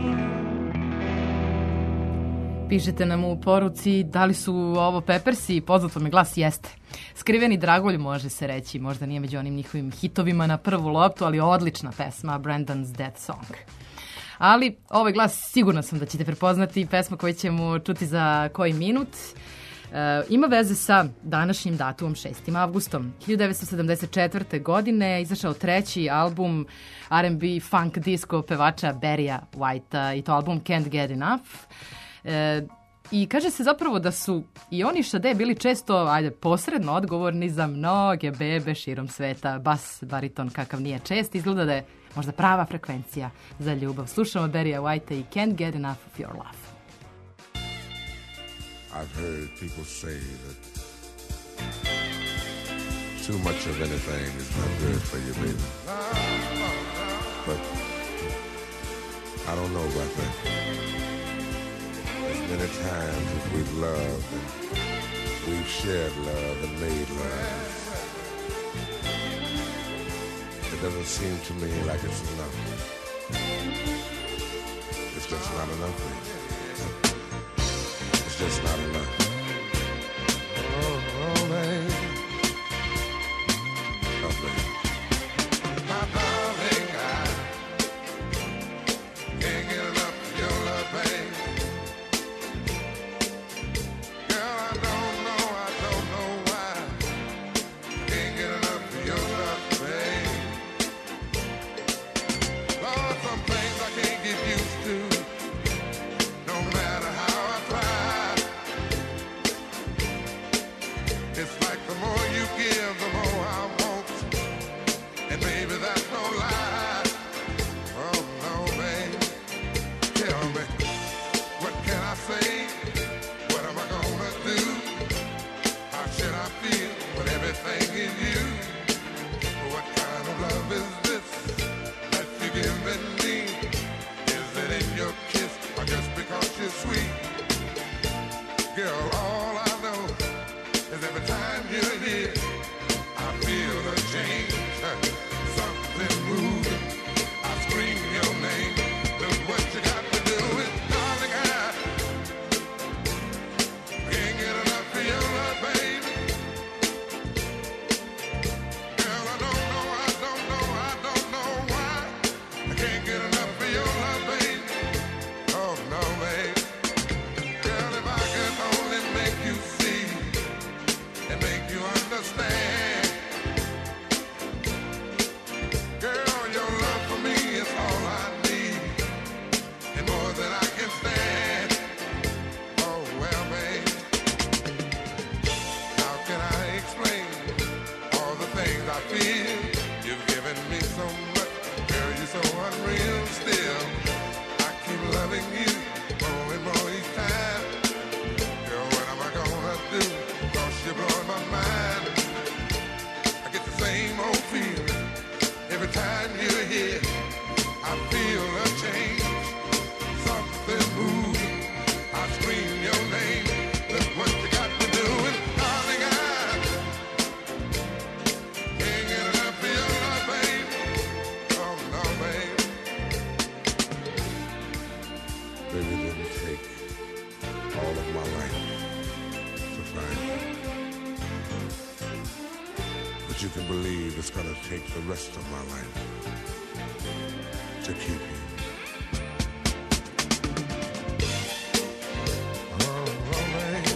Pišete nam u poruci da li su ovo Peppersi, poznato mi glas jeste. Skriveni dragulj može se reći, možda nije među onim njihovim hitovima na prvu loptu, ali odlična pesma, Brandon's Dead Song. Ali ovaj glas sigurno sam da ćete prepoznati, pesma koju ćemo čuti za koji minut. Ima veze sa današnjim datumom 6. avgustom. 1974. godine izašao treći album R&B funk disco pevača Barrya Whitea i to album Can't Get Enough. I kaže se zapravo da su i oni Šade bili često, posredno odgovorni za mnoge bebe širom sveta. Bas, bariton kakav nije čest, izgleda da je možda prava frekvencija za ljubav. Slušamo Barrya Whitea i Can't Get Enough of Your Love. I've heard people say that too much of anything is not good for you, baby. But I don't know about that. There's many times that we've loved and we've shared love and made love. It doesn't seem to me like it's enough. It's just not enough, baby. It's just not enough. Oh, baby. Oh, baby. My darling, I can't get enough of your love, baby. Girl, I don't know why. Can't get enough of your love, baby. Lord, some things I can't get used to. No matter how I try. It's like the more you give, the more I want. And baby, that's no lie. Oh, no, baby. Tell me, what can I say? What am I gonna do? How should I feel when everything is you? What kind of love is this that you're giving me? Is it in your kiss or just because you're sweet? Girl, all I know is every time you're here, I feel a change, something moving. I scream your name. Look what you got to do is, darling, I can't get enough of your love, baby. Girl, I don't know why I can't get enough of your love, baby. Oh, no, baby. Girl, if I could only make you see and make you understand. Girl, your love for me is all I need and more than I can stand. Oh, well, babe, how can I explain all the things I feel? You've given me so much, girl, you're so unreal still. I keep loving you more and more each time. Girl, what am I gonna do? 'Cause you're blowing my mind. I get the same old feeling every time you're here. I feel a change, something moving. I scream your name. Look what you got to do, and darling, I can't get enough of your love, babe. Oh no, babe. Baby, it didn't take all of my life to find you. But you can believe it's gonna take the rest of my life to keep you. Oh, babe.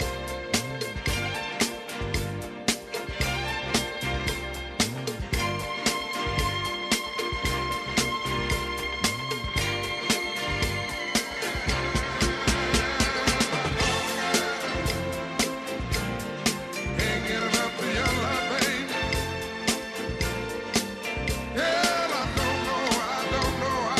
Can't get enough of your love, baby. Girl, I don't know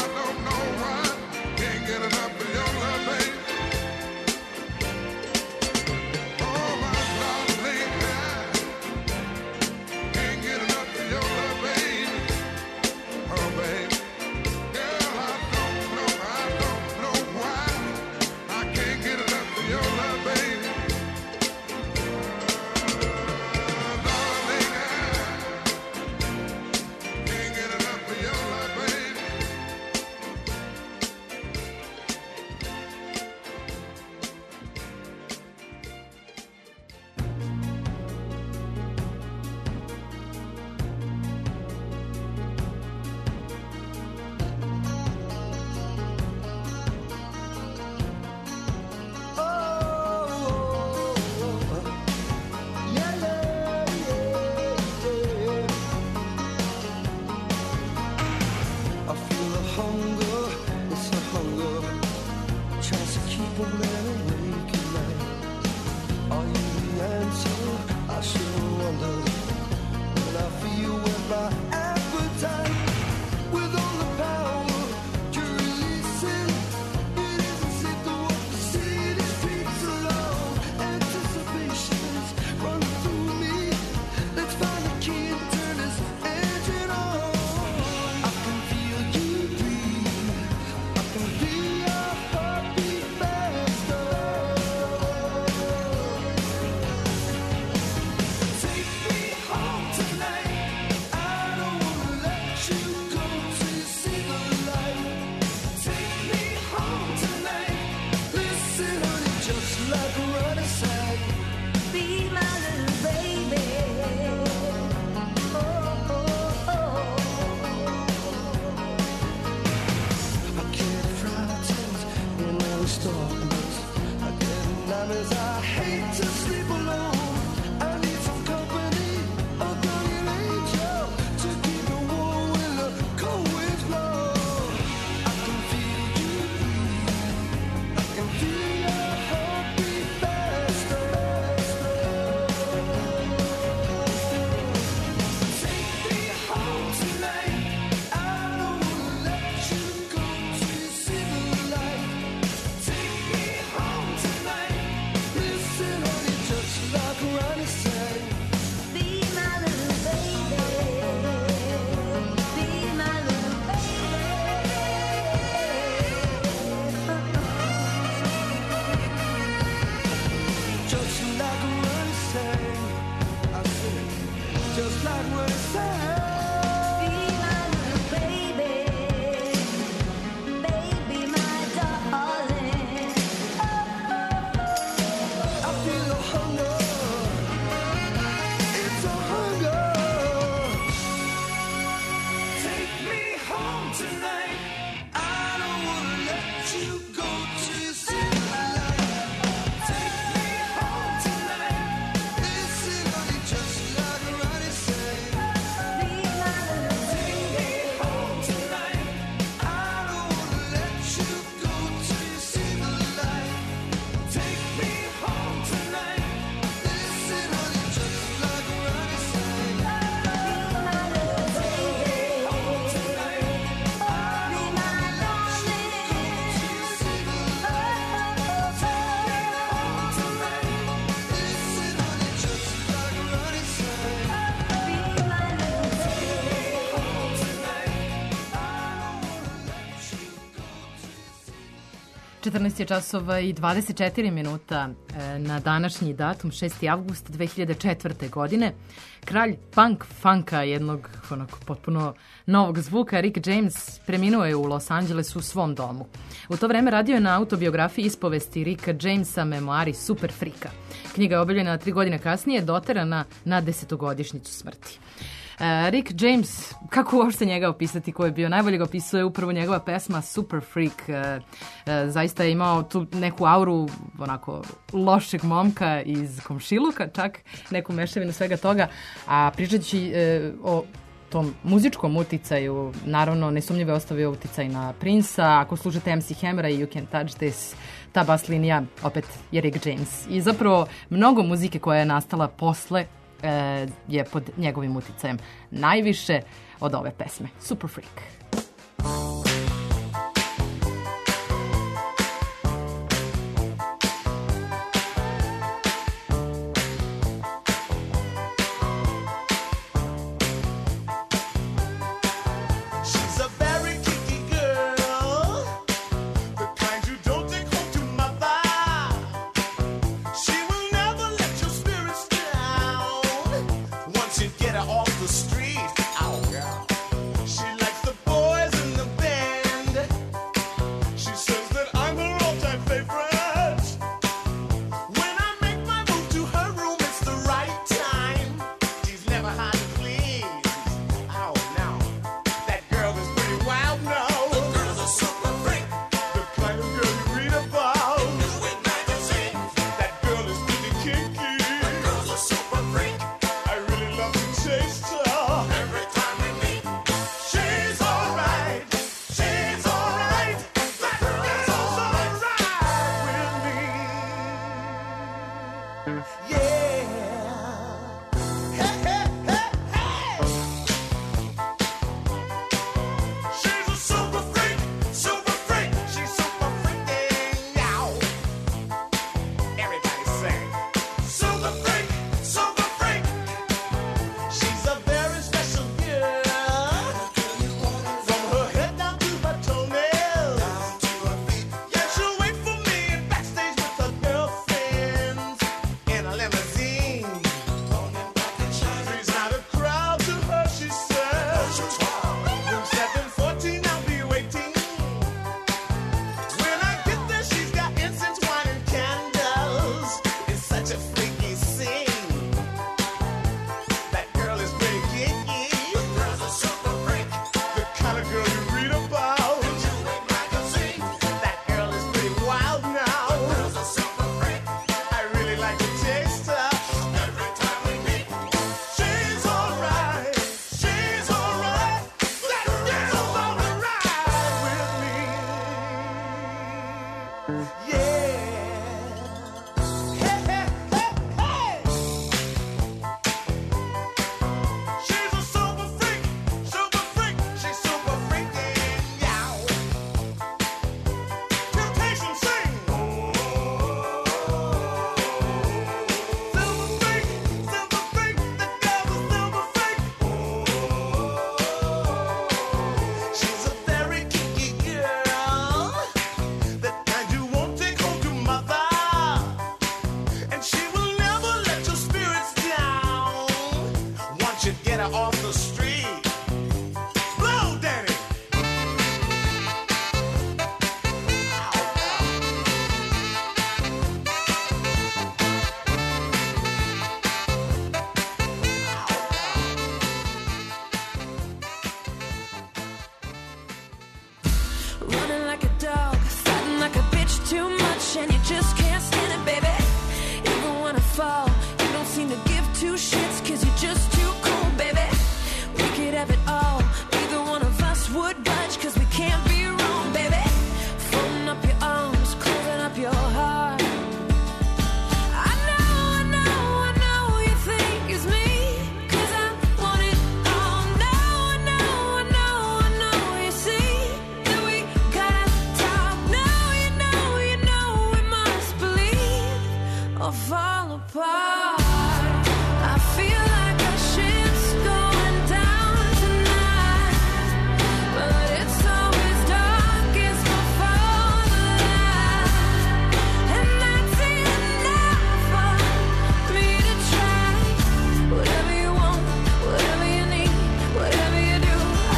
wonder when I feel with my appetite, with all the power you're releasing. It isn't safe to walk the city streets alone. Anticipation's running through me. Let's find the key and turn this engine on. I can feel you breathe. I can feel your heartbeat faster. Take me home tonight. I don't wanna let you go till you see the light. Take me home tonight. Listen, honey, just like a running side. Be my little baby. Oh, oh, oh. I get frightens when I start this. I get nightmares. I hate to sleep alone. I need some company, a guardian angel to keep me warm when the cold winds blow. I can feel you breathe. I can feel your heartbeat faster. Take me home tonight. I don't wanna let you go till you see the light. Take me home tonight. Listen, honey, just like Ronnie sang. Be my little baby. Be my little Just like Ronnie sang. I said, just like Ronnie sang. Be my little baby. Baby, my darling. I feel a hunger. It's a hunger. Take me home tonight. I don't wanna let you go till you see the light. Take me home tonight. Listen, honey, just like Ronnie sang. Be my little Take me home tonight. I don't wanna let you go till you see the light. Take me home tonight. Listen, honey, just like Ronnie sang. Be my little 14 je časova i 24 minuta na današnji datum, 6. avgust 2004. godine. Kralj punk funka, jednog onako potpuno novog zvuka, Rick James, preminuo je u Los Angelesu u svom domu. U to vreme radio je na autobiografiji ispovesti Ricka Jamesa, memoari Super Freaka. Knjiga je objavljena 3 godine kasnije, doterana na 10-godišnjicu smrti. Rick James, kako uopšte njega opisati, ko je bio? Najbolje ga opisuje upravo njegova pesma Super Freak. Zaista je imao tu neku auru onako lošeg momka iz komšiluka, čak neku mešavinu svega toga. A pričajući o tom muzičkom uticaju, naravno nesumnjivo je ostavio uticaj na Prince-a. Ako slušate MC Hammera i You Can't Touch This, ta bas linija opet je Rick James. I zapravo mnogo muzike koja je nastala posle je pod njegovim uticajem. Najviše od ove pesme, Super Freak. She's a very kinky girl, the kind you don't take home to mother. She will never let your spirits down once you get her off the street. Oh, girl. She likes the boy her off the street. Blow, Danny! Running like a dog, fighting like a bitch too much, and you just can't stand it, baby. Even when I fall, you don't seem to give two shits, cause you're just too cool, baby. We could have it all, neither one of us would budge, cause we can't be wrong, baby. Folding up your arms, closing up your heart. I know you think it's me, cause I want it all. No, I know, you see that we gotta talk. No, you know we must believe or fall apart. I feel like our ship's going down tonight, but it's always darkest before the light, and that's enough for me to try. Whatever you want, whatever you need, whatever you do,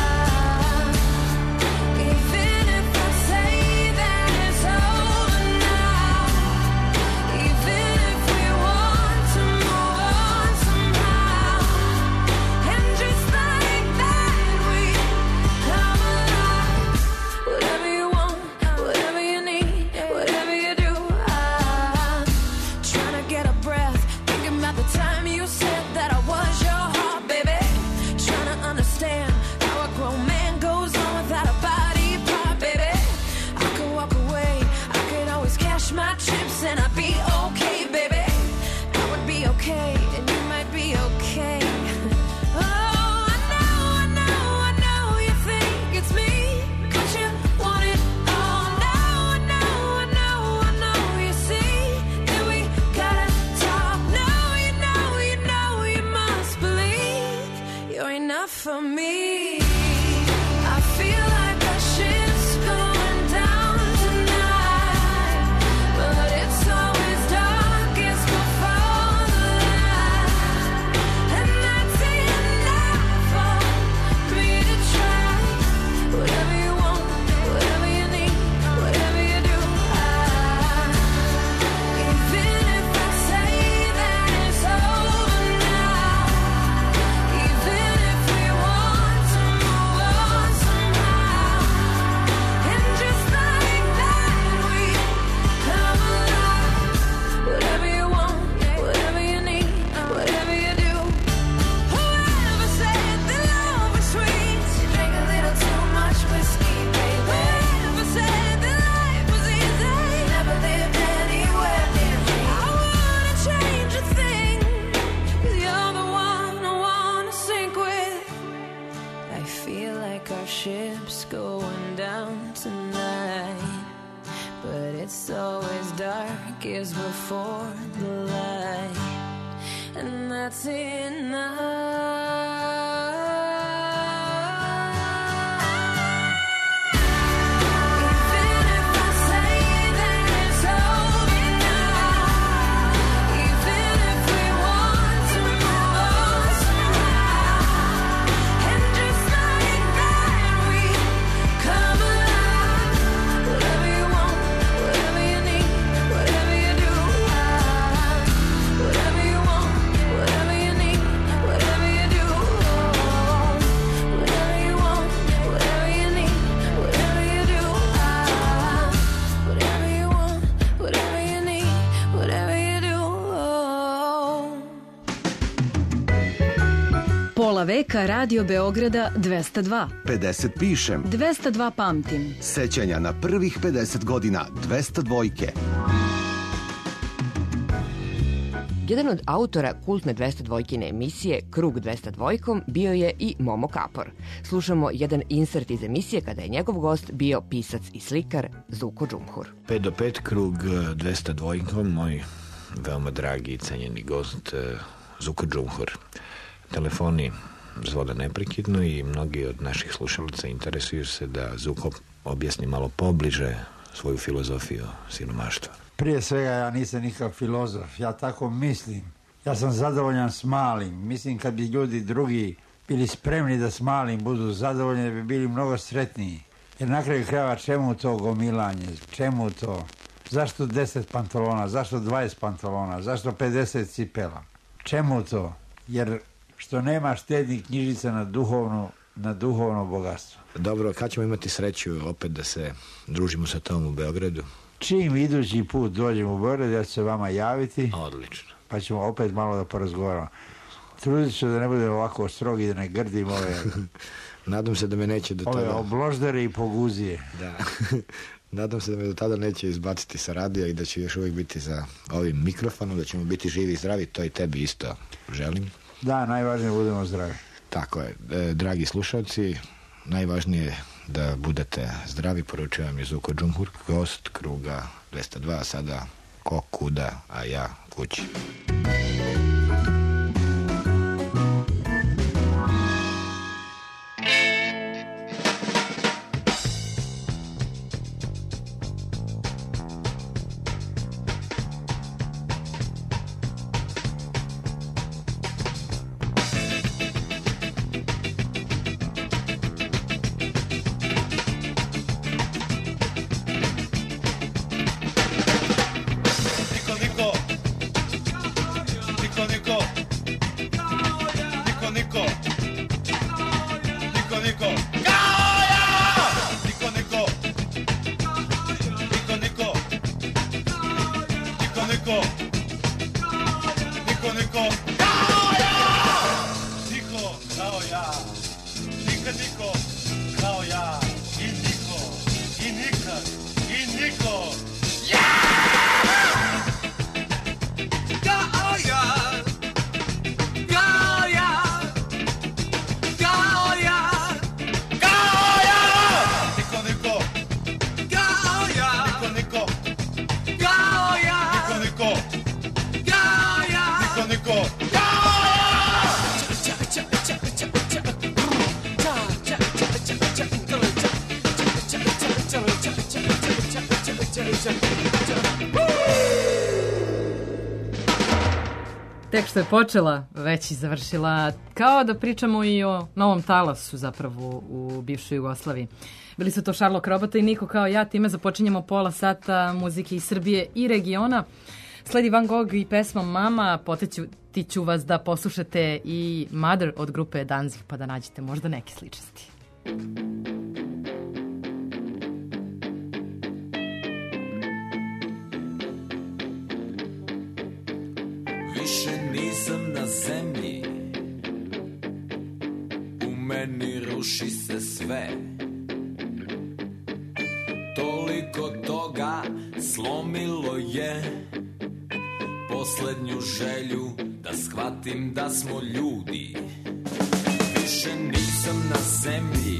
even if I say that it's over now, even if we want to move on somehow, and just like that we come alive. Whatever you want, whatever you need, whatever you do, trying to get a breath, thinking about the time you said that I was your heart, baby. Trying to understand how a grown man goes on without a body part, baby. I could walk away, I could always cash my chips, and I'd be okay, baby. I would be okay, and you might be okay. Oh, I know you think it's me, 'cause you want it all. No, I know, you see that we gotta talk. No, you know you must believe you're enough for me. I feel like our ship's going down tonight, but it's always darkest before the light, and that's enough for me to try. Whatever you want, whatever you need, whatever you do, even if I say that it's over now, even if we want to move on somehow, and just like that we come alive. Whatever you want, whatever you need, whatever you do. Whoever said that love was sweet, you drink a little too much whiskey, baby. Whoever said that life was easy, never lived anywhere near me. I wanna change a thing, 'cause you're the one I wanna sink with. I feel like our ship's going down tonight, but it's always darkest before the light, and that's Pola veka Radio Beograda 202. 50 pišem. 202 pamtim. Sećanja na prvih 50 godina 202. Jedan od autora kultne 202-kine emisije Krug 202 bio je i Momo Kapor. Slušamo jedan insert iz emisije kada je njegov gost bio pisac i slikar Zuko Džumhur. 5 do 5 Krug 202, moj veoma dragi i cenjeni gost Zuko Džumhur. Telefoni zvode neprekidno i mnogi od naših slušalaca interesuju se da Zuko objasni malo pobliže svoju filozofiju siromaštva. Prije svega ja nisam nikakav filozof, ja tako mislim. Ja sam zadovoljan s malim. Mislim kad bi ljudi drugi bili spremni da s malim budu zadovoljni, da bi bili mnogo sretniji. Jer na kraju krajeva čemu to gomilanje, čemu to? Zašto 10 pantalona, zašto 20 pantalona, zašto 50 cipela? Čemu to? Jer što nema štednih knjižica na duhovno bogatstvo. Dobro, kad ćemo imati sreću opet da se družimo sa tom u Beogradu? Čim idući put dođem u Beograd, ja ću se vama javiti. Odlično. Pa ćemo opet malo da porazgovaramo. Trudit ću da ne budem ovako strog i da ne grdim ove... Nadam se da me neće do tada... Ove obloždere i poguzije. Da. Nadam se da me do tada neće izbaciti sa radija i da će još uvijek biti za ovim mikrofonom, da ćemo biti živi i zdravi, to i tebi isto želim. Da, najvažnije budemo zdravi. Tako je. Dragi slušalci, najvažnije je da budete zdravi, poručujem vam je Zuko Džumhur, gost Kruga 202, sada ko kuda, a ja kući. Tek što je počela, već i završila, kao da pričamo i o novom talasu zapravo u bivšoj Jugoslaviji. Bili su to Šarlo Krobata i Niko kao ja, time započinjemo pola sata muzike iz Srbije i regiona. Sledi Van Gogh i pesma Mama, podsjetit vas da poslušate i Mother od grupe Danzig, pa da nađete možda neke sličnosti. Više nisam na zemlji, u meni ruši se sve. Toliko toga slomilo je posljednju želju da shvatim da smo ljudi. Više nisam na zemlji,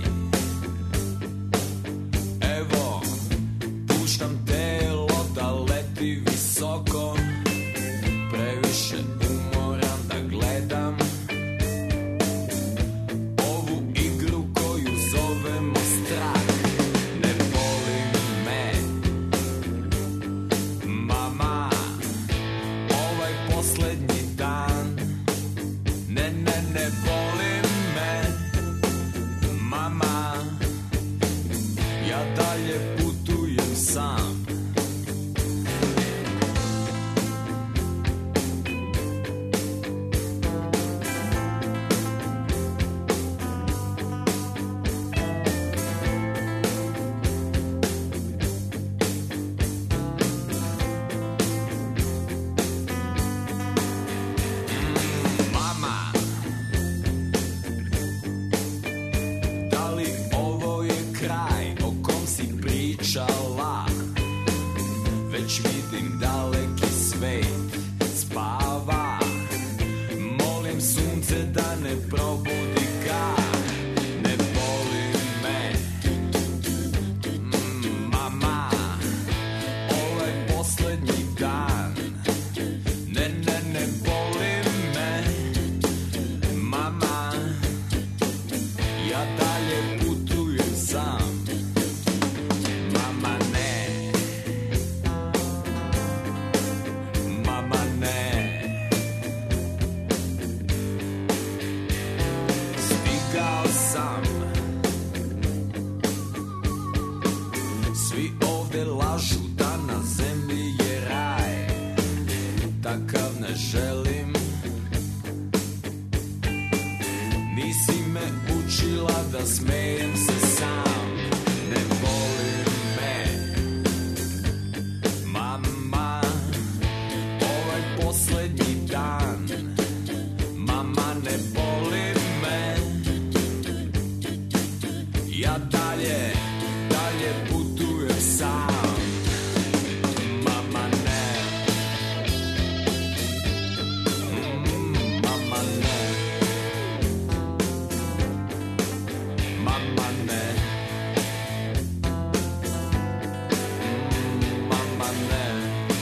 evo puštam telo da leti visoko. Previše umoram da gledam ovu igru koju zovemo strah. Ne boli me, mama, ovaj posljednji dan. Ne boli me, mama, ja dalje putujem sam. Već vidim daleki svet spava. Molim sunce da ne probudi ga. Ne boli me, mama, ovaj posljednji dan. Ne boli me, mama, ja dalje putujem sam. Mama ne, mama ne. smejem se sam, ne boli me. Mama, ovaj poslednji dan, mama ne boli me. Ja dalje putujem sam, mama ne. Mama ne. Mama ne. Mama ne.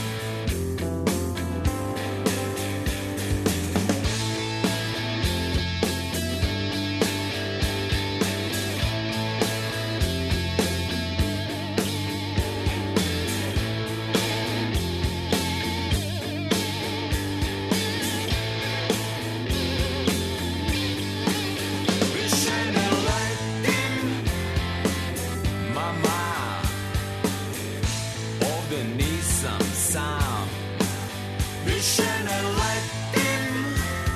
Više ne letim, mama, ovde nisam sam. Više ne letim,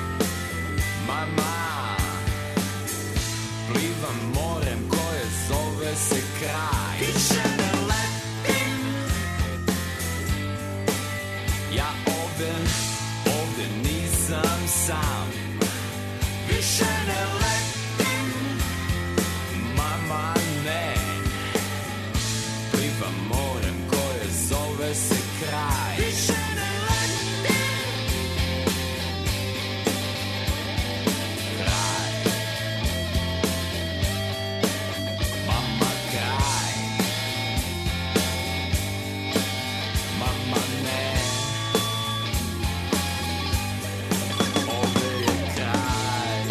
mama, plivam morem koje zove se kraj. Više ne letim, ja ovde nisam sam. Više ne letim, mama ne, plivam morem koje zove se kraj. Više ne letim, kraj, mama kraj, mama ne, ovde je kraj.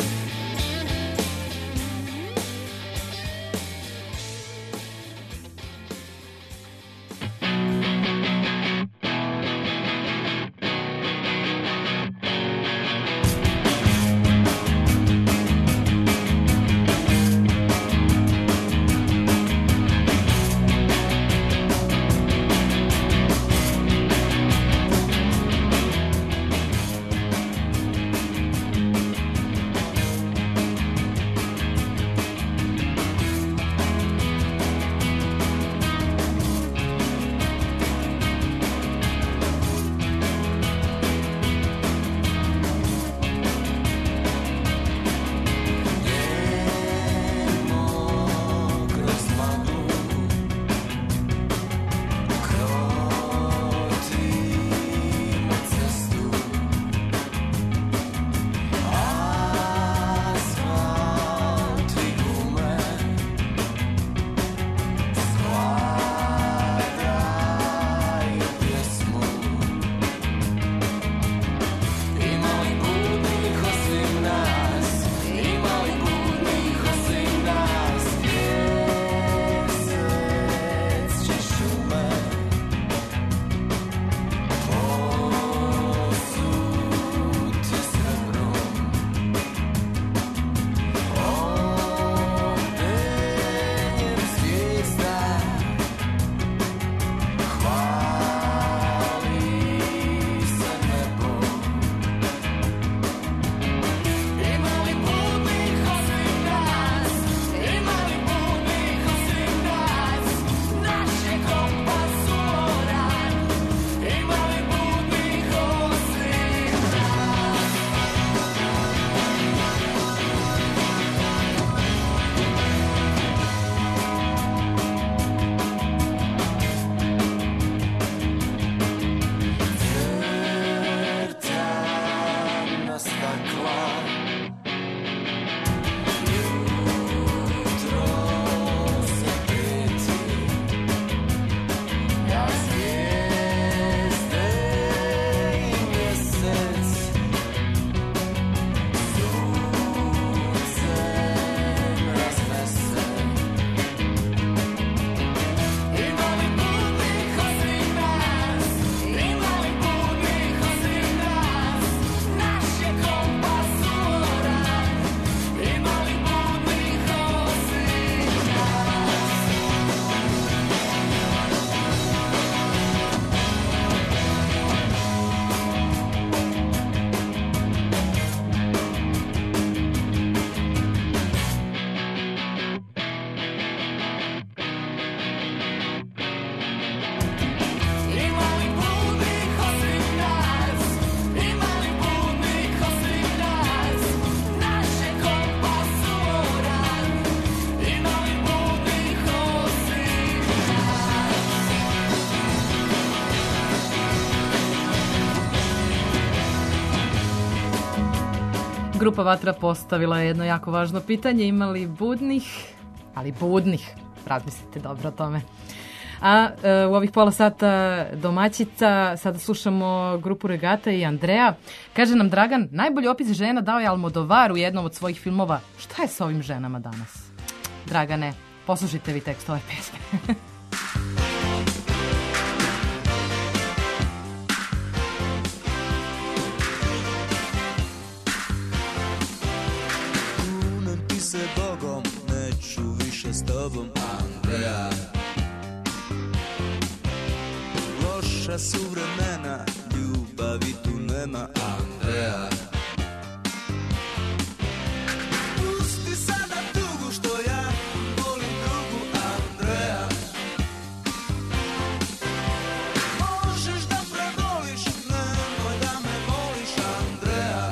Naše kompas u Grupa Vatra postavila je jedno jako važno pitanje, ima li budnih, ali budnih, razmislite dobro o tome. A u ovih pola sata domaćica, sada slušamo grupu Regata i Andrea. Kaže nam Dragan, najbolji opis žena dao je Almodovar u jednom od svojih filmova. Šta je s ovim ženama danas? Dragane, poslušajte vi tekst ove pesme. Kunem ti se Bogom, neću više s tobom, Andrea. Loša su vremena, ljubavi tu nema, Andrea. Pusti sada tugu što ja volim drugu, Andrea. Možeš da prevoliš, nemoj da me voliš, Andrea.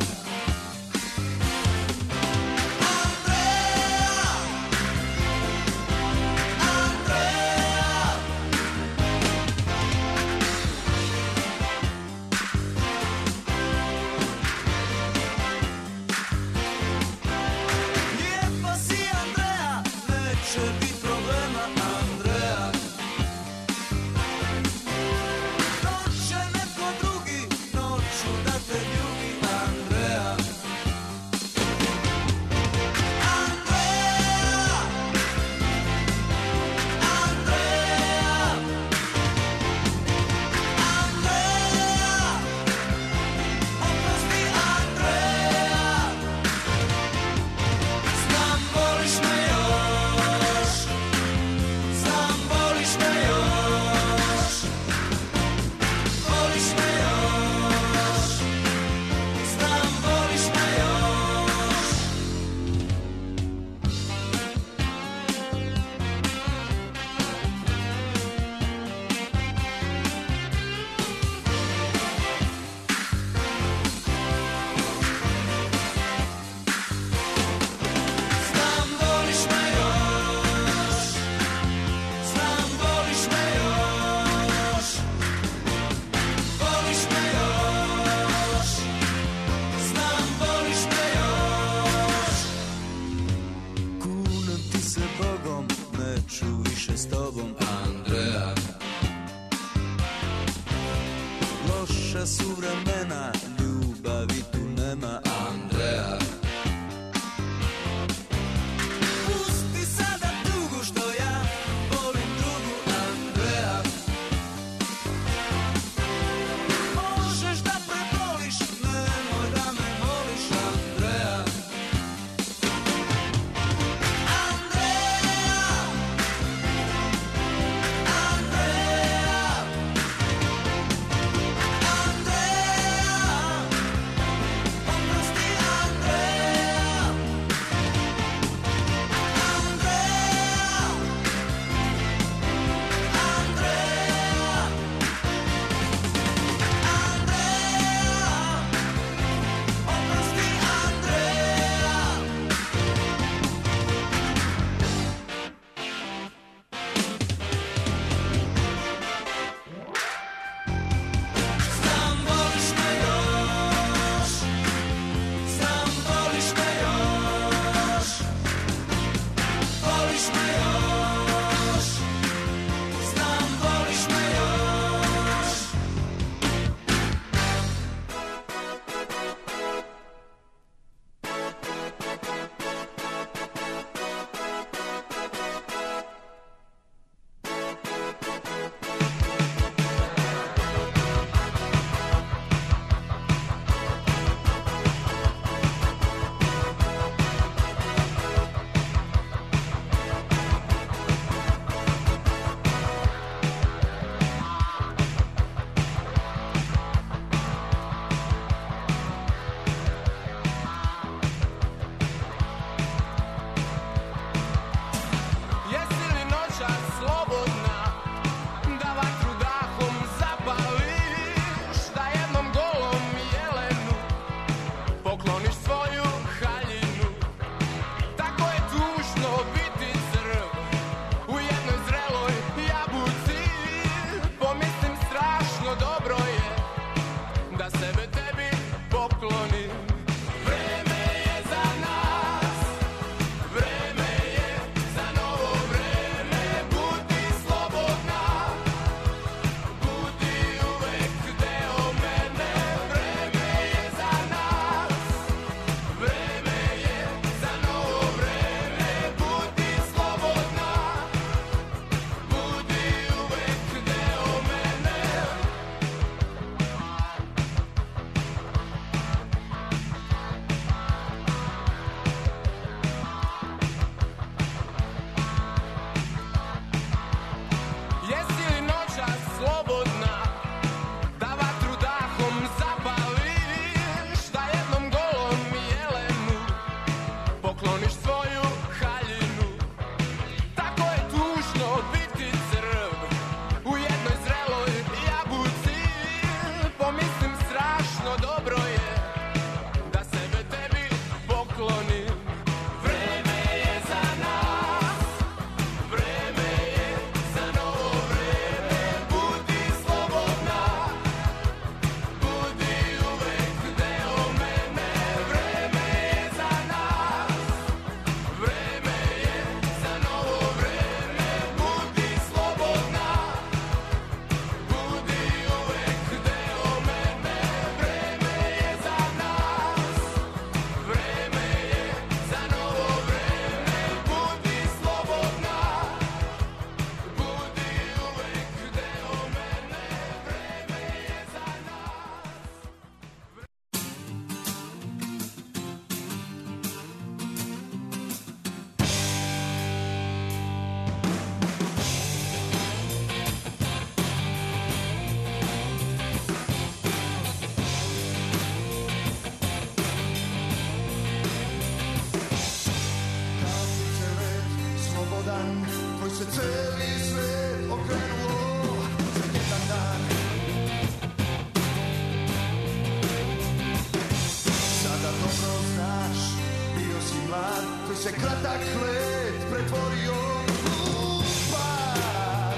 dobro znaš, bio si mlad, to se kratak let pretvorio u pad.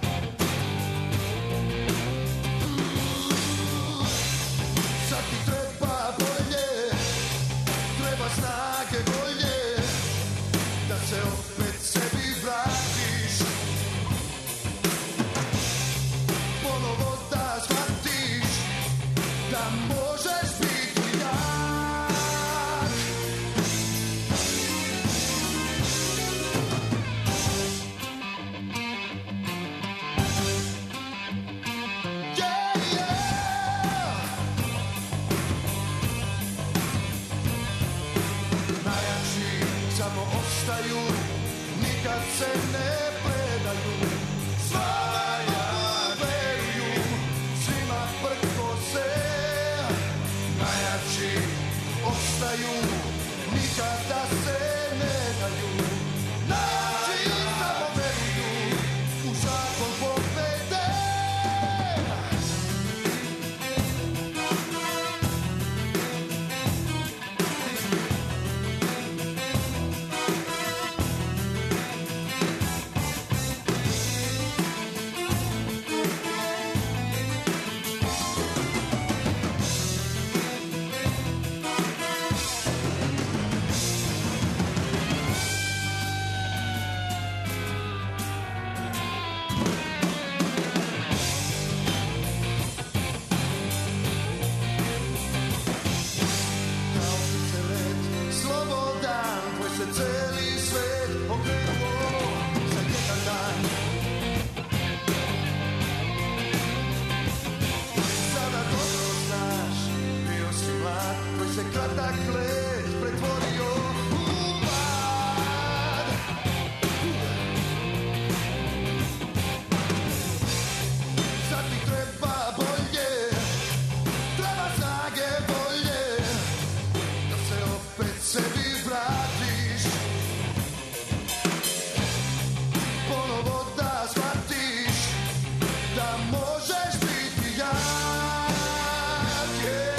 Sad ti treba bolje, treba snage volje, da se opet sebi vratiš, ponovo da shvatiš da možeš biti jak. Yeah, yeah. Najjači samo ostaju, nikad se ne predaju, svima veruju, svima prkose. Najjači ostaju, nikada se ne daju, najjači samo veruju, u zakon pobede. Slobodan, tvoj se celi svet okrenuo za jedan dan. Sada dobro znaš, bio si mlad, tvoj se kratak let pretvorio u pad. Sad ti treba bolje, treba snage volje, da se opet sebi vratiš, ponovo da shvatiš da možeš biti jak. Yeah.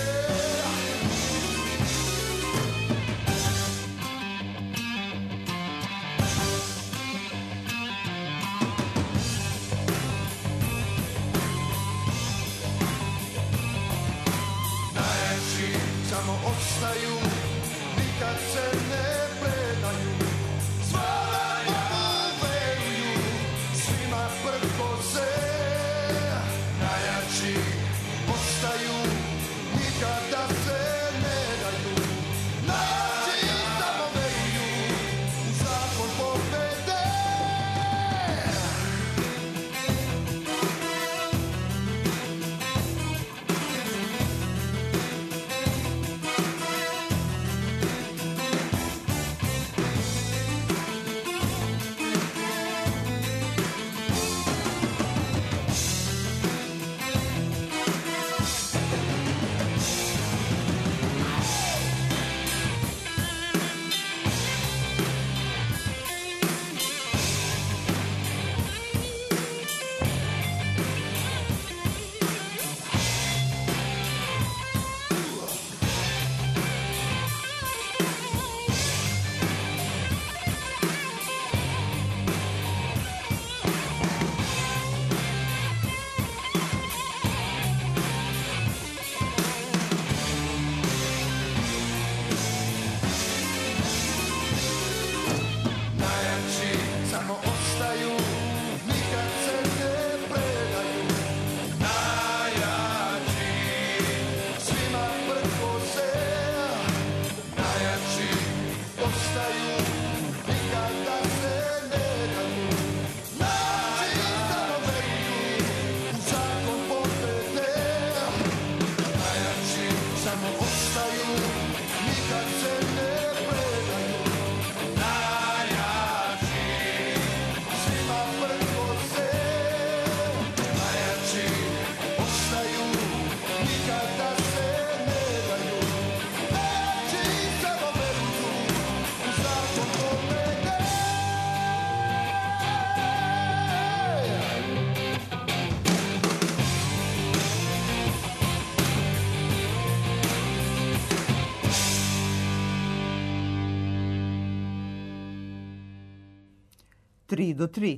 Najjači samo ostaju, nikad se ne predaju, svima veruju, svima prkose. Najjači ostaju, nikada se ne daju, najjači samo veruju, u zakon pobede. 3 do 3.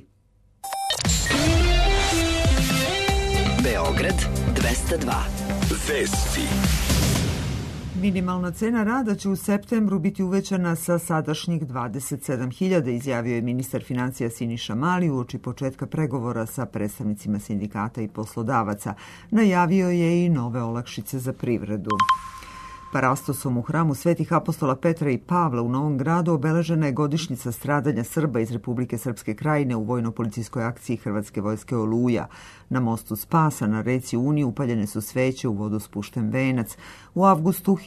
Beograd 202. Vesti. Minimalna cena rada će u septembru biti uvećana sa sadašnjih 27.000, izjavio je ministar financija Siniša Mali uoči početka pregovora sa predstavnicima sindikata i poslodavaca. Najavio je i nove olakšice za privredu. Parastosom u hramu Svetih apostola Petra i Pavla u Novom Gradu obeležena je godišnjica stradanja Srba iz Republike Srpske Krajine u vojno-policijskoj akciji Hrvatske vojske Oluja. Na mostu Spasa na reci Uni upaljene su sveće, u vodu spušten venac. U avgustu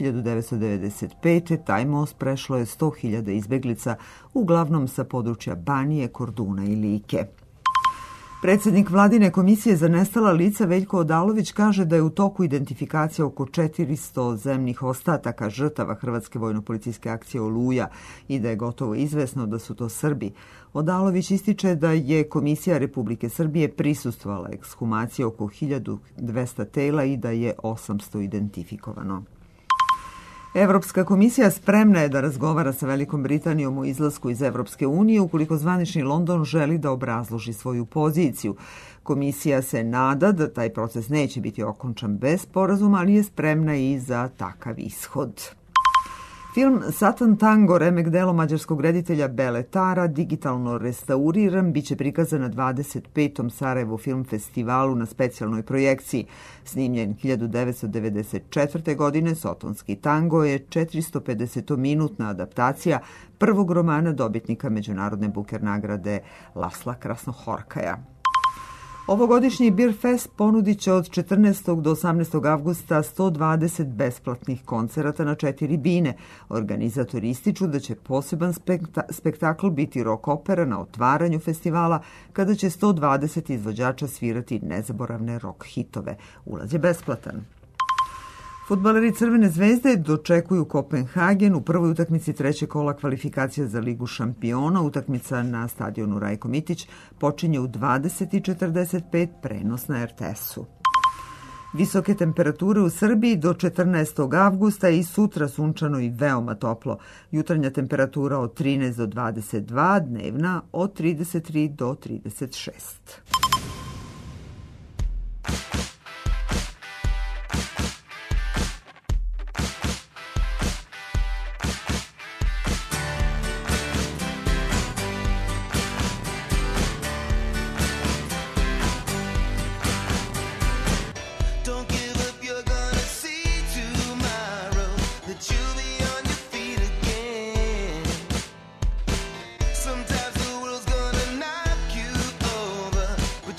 1995. taj most prešlo je 100.000 izbeglica, uglavnom sa područja Banije, Korduna i Like. Predsjednik Vladine komisije za nestala lica Veljko Odalović kaže da je u toku identifikacija oko 400 zemnih ostataka žrtava Hrvatske vojno-policijske akcije Oluja i da je gotovo izvesno da su to Srbi. Odalović ističe da je Komisija Republike Srbije prisustvovala ekshumaciji oko 1200 tela i da je 800 identifikovano. Evropska komisija spremna je da razgovara sa Velikom Britanijom o izlasku iz Evropske unije ukoliko zvanični London želi da obrazloži svoju poziciju. Komisija se nada da taj proces neće biti okončan bez sporazuma, ali je spremna i za takav ishod. Film Satan Tango, remek delo mađarskog reditelja Bele Tara, digitalno restauriran, biće prikazan na 25. Sarajevo film festivalu na specijalnoj projekciji. Snimljen 1994. godine, Sotonski tango je 450-minutna adaptacija prvog romana dobitnika međunarodne Buker nagrade Lasla Krasnohorkaja. Ovogodišnji Beer Fest ponudit će od 14. do 18. avgusta 120 besplatnih koncerata na 4 bine. Organizatori ističu da će poseban spektakl biti rock opera na otvaranju festivala, kada će 120 izvođača svirati nezaboravne rock hitove. Ulaz je besplatan. Fudbaleri Crvene zvezde dočekuju Kopenhagen u prvoj utakmici trećeg kola kvalifikacija za Ligu šampiona. Utakmica na stadionu Rajko Mitić počinje u 20:45, prenos na RTS-u. Visoke temperature u Srbiji do 14. avgusta i sutra sunčano i veoma toplo. Jutarnja temperatura od 13 do 22, dnevna od 33 do 36. Don't give up, you're gonna see tomorrow that you'll be on your feet again. Sometimes the world's gonna knock you over, but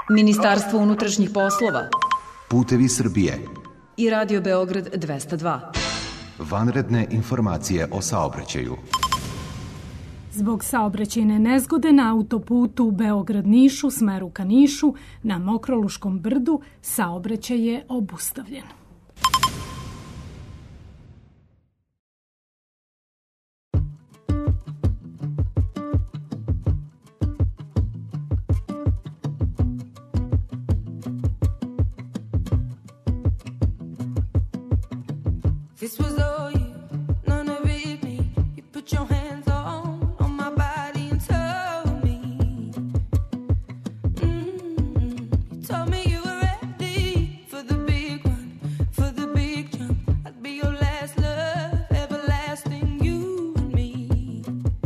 Ministarstvo unutrašnjih poslova Putevi Srbije. i Radio Beograd 202. Vanredne informacije o saobraćaju. Zbog saobraćajne nezgode na autoputu Beograd-Niš u smeru ka Nišu na Mokroluškom brdu saobraćaj je obustavljen. This was all you, none of it me. You put your hands on my body and told me. You told me you were ready for the big one, for the big jump. I'd be your last love, everlasting, you and me.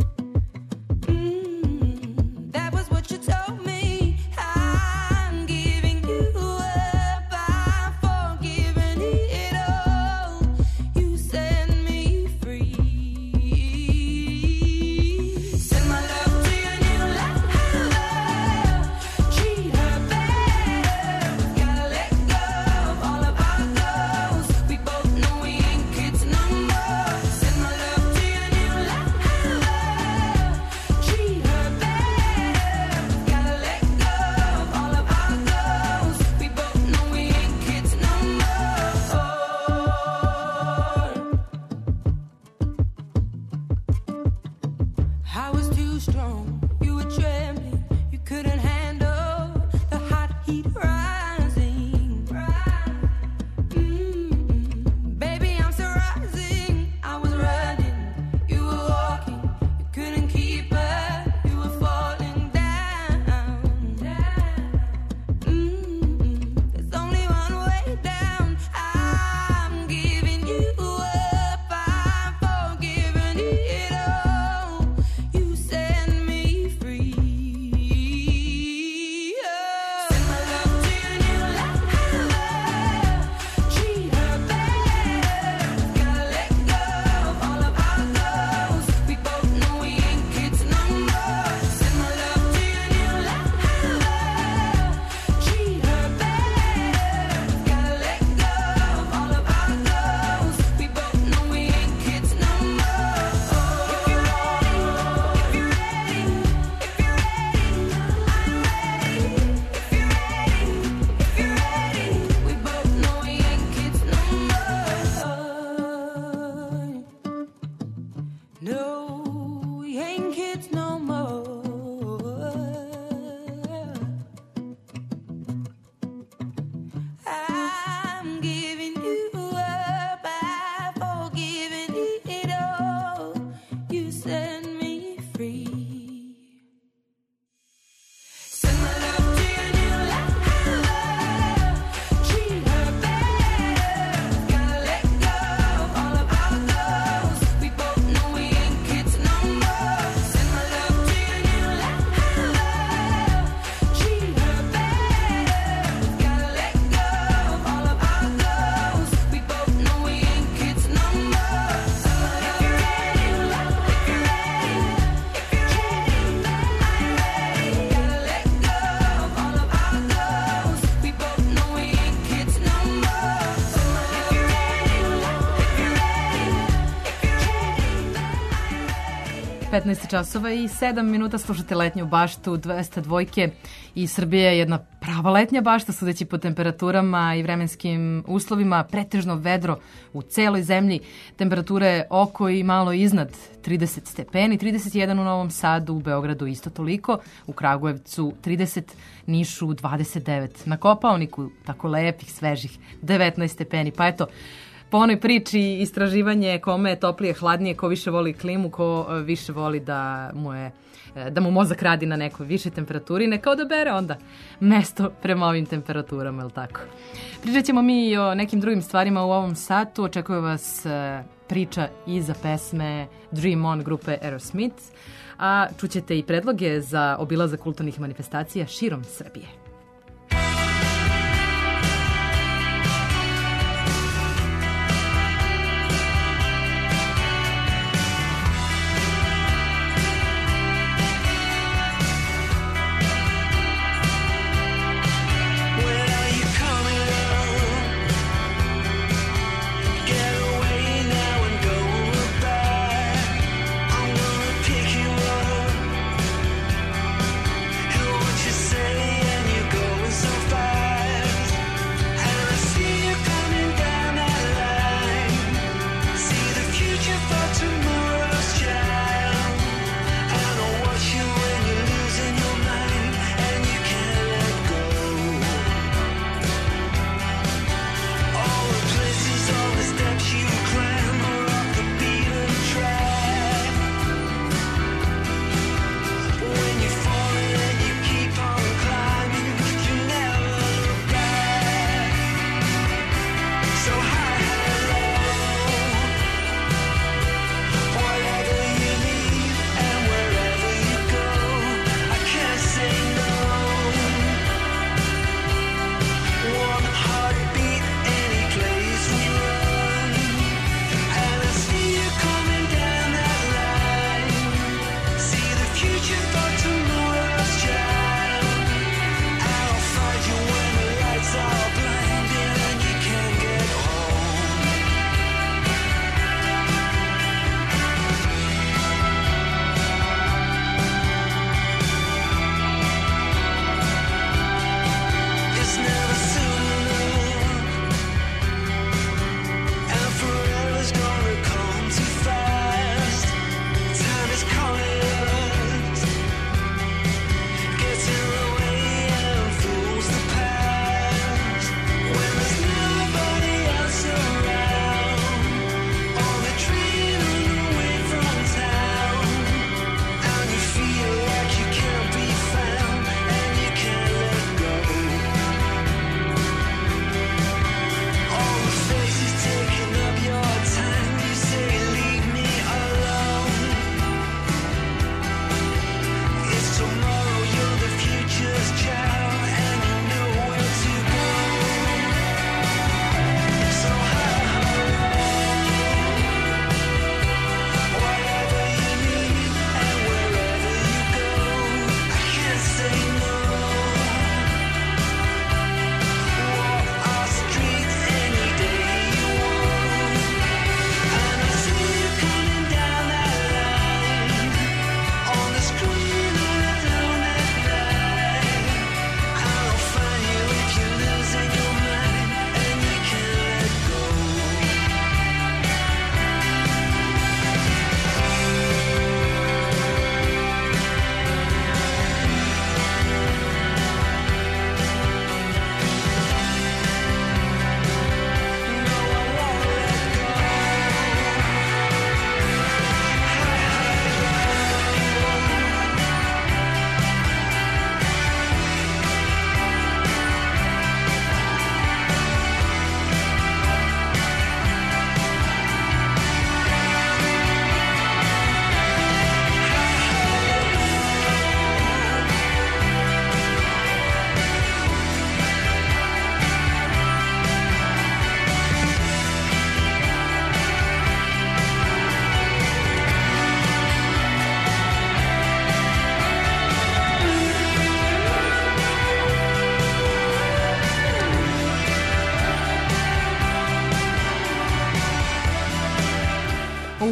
That was what you told me. I'm giving you up, I'm forgiving it all. You set me free. Send my love to your new lover. Treat her better. Gotta let go of all of our goals. We both know we ain't kids no more. Send my love to your new lover. Treat her better. Gotta let go of all of our goals. We both know we ain't kids no more. I was too strong, you were trembling, you couldn't handle the hot heat rising. Baby, I'm still rising. I was running, you were walking, you couldn't keep up, you were falling down. There's only one way down. I'm giving you up, I'm forgiving it all. You set me free. Send my love to your new lover. Treat her better. Gotta let go of all of our goals. We both know we ain't kids no more. Send my love to your new lover. Treat her better. Gotta let go of all of our goals. We both know we ain't kids no more. If you're ready, if you're ready, if you're ready, I'm ready. If you're ready, if you're ready, we both know we ain't kids no more. No, we ain't kids no more. I'm giving you up, I'm forgiving it all. You set me free. Send my love to your new lover. Treat her better. Gotta let go of all of our goals. We both know we ain't kids no more. Send my love to your new lover. Treat her better. Gotta let go of all of our goals. We both know we ain't kids no more. If you're ready, if you're ready, if you're ready, I'm ready. Gotta let go of all of our goals. We both know we ain't kids no more. If you're ready, if you're ready, if you're ready. 15 časova i 7 minuta slušate letnju baštu 202 i Srbija je jedna prava letnja bašta sudeći po temperaturama i vremenskim uslovima, pretežno vedro u celoj zemlji, temperature oko i malo iznad 30 stepeni, 31 u Novom Sadu, u Beogradu isto toliko, u Kragujevcu 30, Nišu 29, na Kopaoniku tako lepih, svežih 19 stepeni, pa eto, po onoj priči istraživanje kome je toplije, hladnije, ko više voli klimu, ko više voli da mu mozak radi na nekoj više temperaturi, neka odabere onda mesto prema ovim temperaturama, je li tako? Pričat ćemo mi i o nekim drugim stvarima u ovom satu. Očekuje vas priča iza pesme Dream On grupe Aerosmith, a čućete i predloge za obilazak kulturnih manifestacija širom Srbije.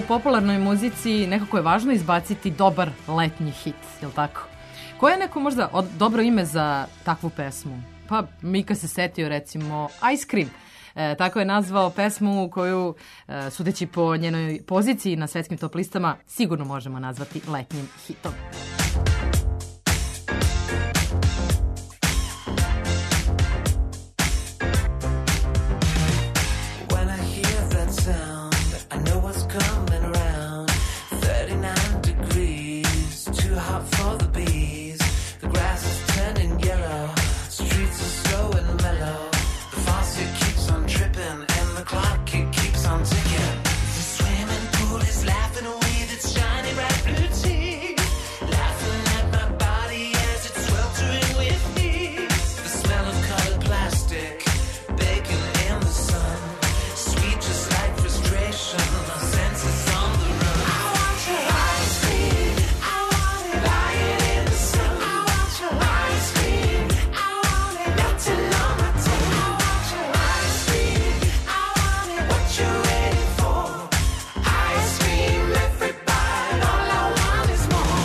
popularnoj muzici nekako je važno izbaciti dobar letnji hit, jel tako? Koje je neko možda dobro ime za takvu pesmu? Pa Mika se setio recimo Ice Cream. Tako je nazvao pesmu koju, sudeći po njenoj poziciji na svetskim top listama, sigurno možemo nazvati letnjim hitom. When I hear that sound, I know what's coming around. 39 degrees, too hot for the bees. The grass is turning yellow, streets are slow and mellow. The faucet keeps on dripping and the clock it keeps on ticking. The swimming pool is laughing with its shiny bright blue teeth, laughing at my body as it's sweltering with heat. The smell of colored plastic, baking in the sun, sweet just like frustration. My senses on the run. I want your ice cream. I want it lying in the sun. I want your ice cream. I want it melting on my tongue. I want your ice cream. I want it. What you waiting for? Ice cream, everybody. All I want is more.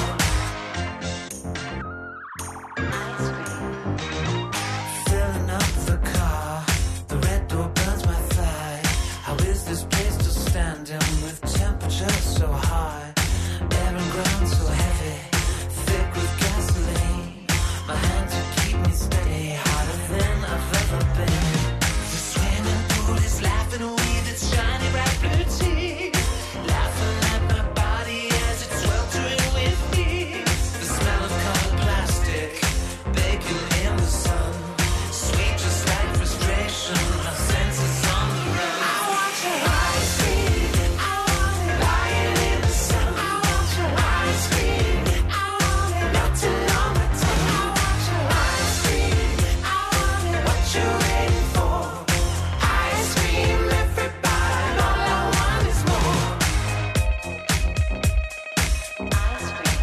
Filling up the car, the red door burns my thigh. How is this place still standing with temperature so high? Air and ground so heavy, thick with gasoline. My hands will keep me steady, harder than I've ever been. The swimming pool is laughing with its shiny bright blue teeth, laughing at my body as it's sweltering with heat. The smell of colored plastic, baking in the sun, sweet just like frustration. My senses on the run. I want your ice cream. I want it lying in the sun. I want your ice cream. I want it melting on my tongue. I want your ice cream. I want it. What you waiting for? Ice cream, everybody. All I want is more. Ice cream.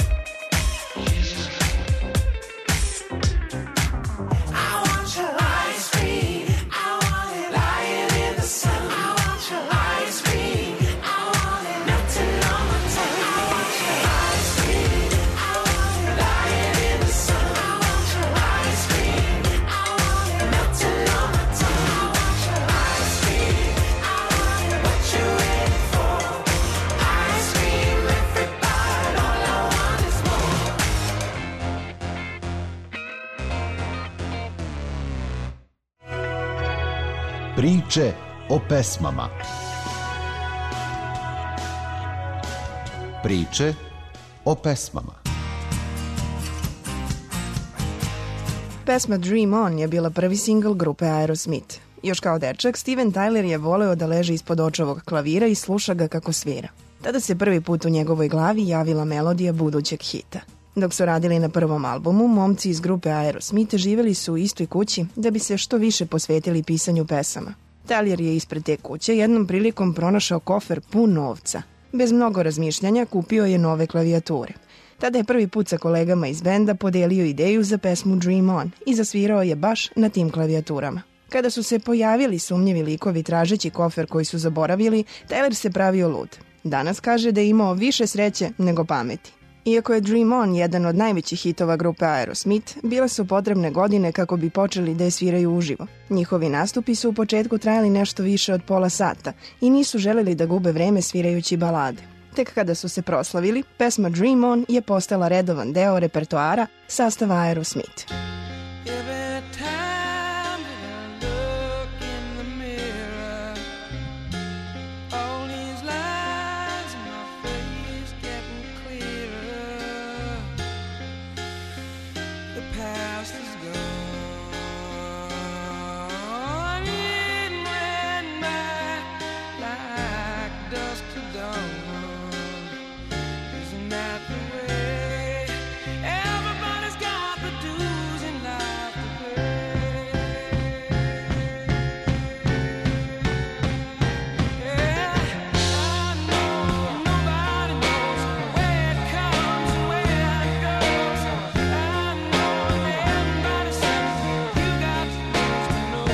I want your ice cream. I want it lying in the sun. I want your ice cream. I want it melting on my tongue. I want your ice cream. I want it lying in the sun. I want your ice cream. I want it melting on my tongue. I want your ice cream. I want it. What you waiting for? Ice cream, everybody. All I want is more. Priče o pesmama. Priče o pesmama. Pesma Dream On je bila prvi singl grupe Aerosmith. Još kao dečak, Steven Tyler je voleo da leži ispod očevog klavira i sluša ga kako svira. Tada se prvi put u njegovoj glavi javila melodija budućeg hita. Dok su radili na prvom albumu, momci iz grupe Aerosmith živjeli su u istoj kući da bi se što više posvetili pisanju pesama. Tyler je ispred te kuće jednom prilikom pronašao kofer pun novca. Bez mnogo razmišljanja kupio je nove klavijature. Tada je prvi put sa kolegama iz benda podelio ideju za pesmu Dream On i zasvirao je baš na tim klavijaturama. Kada su se pojavili sumnjivi likovi tražeći kofer koji su zaboravili, Tyler se pravio lud. Danas kaže da je imao više sreće nego pameti. Iako je Dream On jedan od najvećih hitova grupe Aerosmith, bile su potrebne godine kako bi počeli da je sviraju uživo. Njihovi nastupi su u početku trajali nešto više od pola sata i nisu želeli da gube vreme svirajući balade. Tek kada su se proslavili, pesma Dream On je postala redovan deo repertoara sastava Aerosmith. Every time that I look in the mirror, all these lines in my face getting clearer. The past is gone, it went by like dusk to dawn. Isn't that the way? Everybody's got the dues in life to pay. Yeah, I know nobody knows where it comes and where it goes. I know that everybody says you got to know.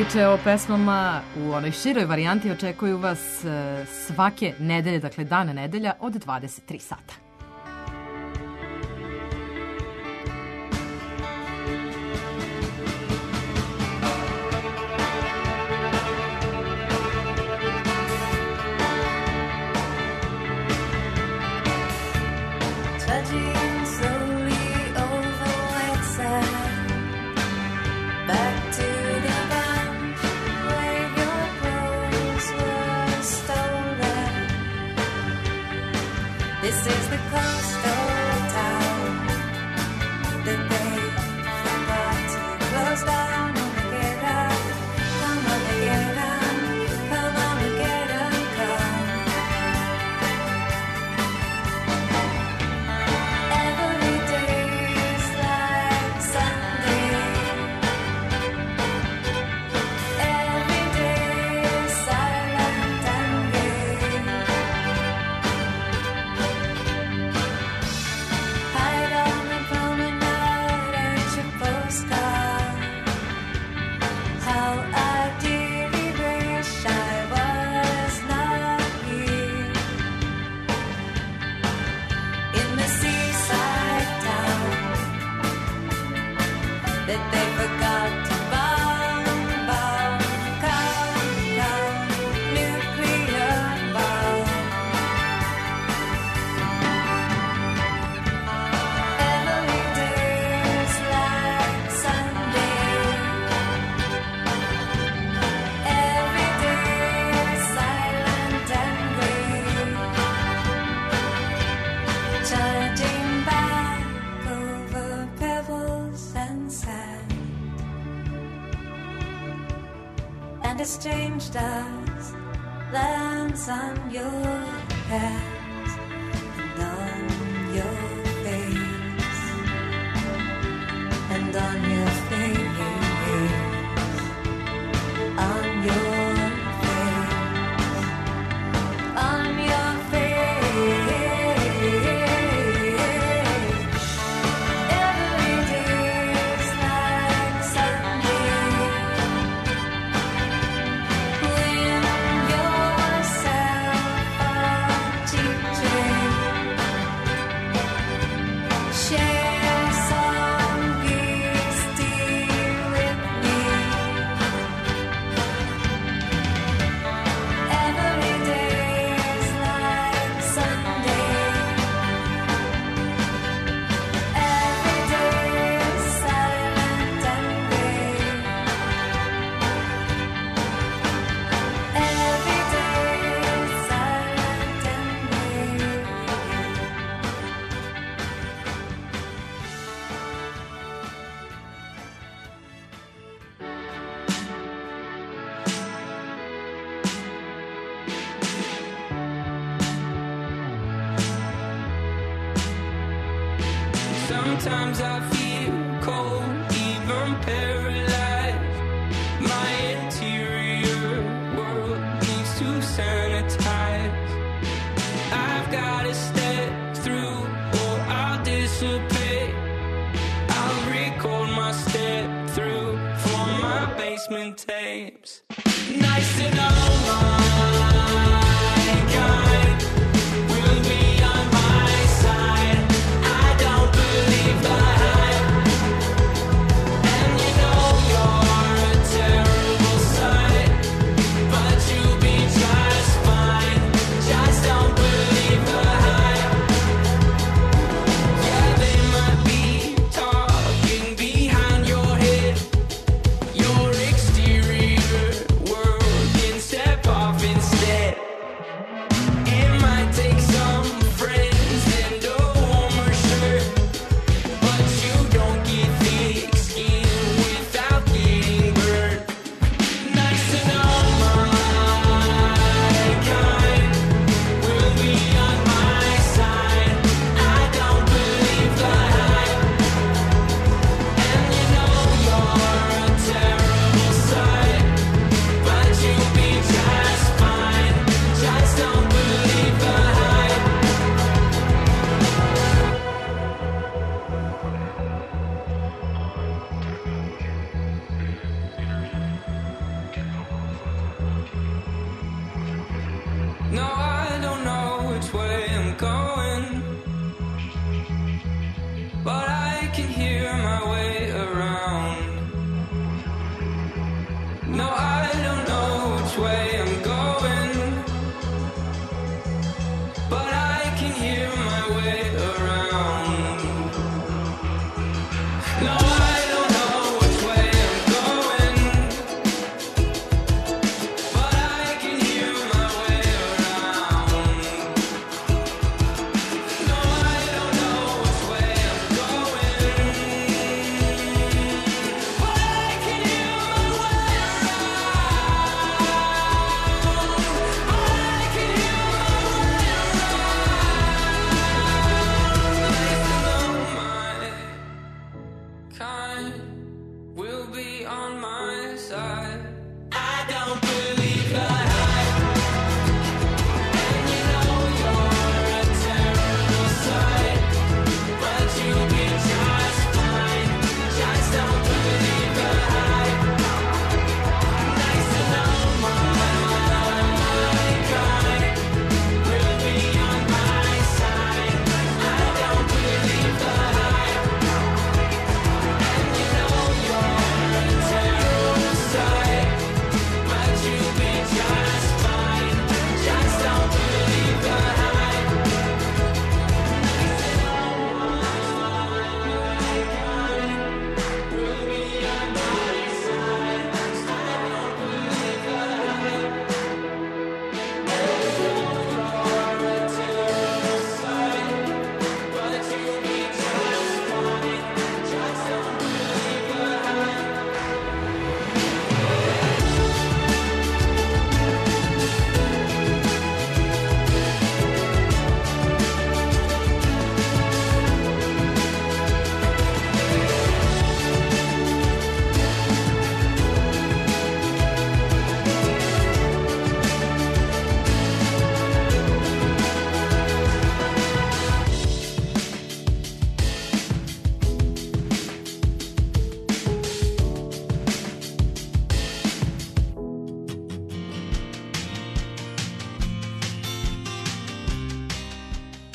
priče o pesmama u onoj široj varijanti očekuju vas svake nedelje, dakle dana nedelja od 23 sata. Trudging slowly over white sand, back to the bench where your clothes were stolen. This is the coastal town that they forgot to close down. Armageddon, come Armageddon, come Armageddon, come. Every day's like Sunday. Every day is silent and gay. Hide on the promenade at your postcard. How I dearly wish I was not here. In the seaside town that they forgot to bomb, count, nuclear bomb. Every day's like Sunday. Every day is silent and gray. Charging back over pebbles and sand, and a strange dust lands on your hands and on your face, and on your face, on your face, on your face. Every day's like Sunday. Win yourself a cheap drink. Share some peace tea with me. Every day's like Sunday. Every day is silent and gray. Every day is silent and gray. Sometimes I feel cold, even paralyzed. My interior world needs to sanitize. I've gotta step through or I'll dissipate. I'll record my step through for my basement tapes. Nice to know my kind will be on my side. I don't believe the hype, and you know you're a terrible sight, but you'll be just fine. Just don't believe the hype. Yeah, they might be talking behind your head. Your exterior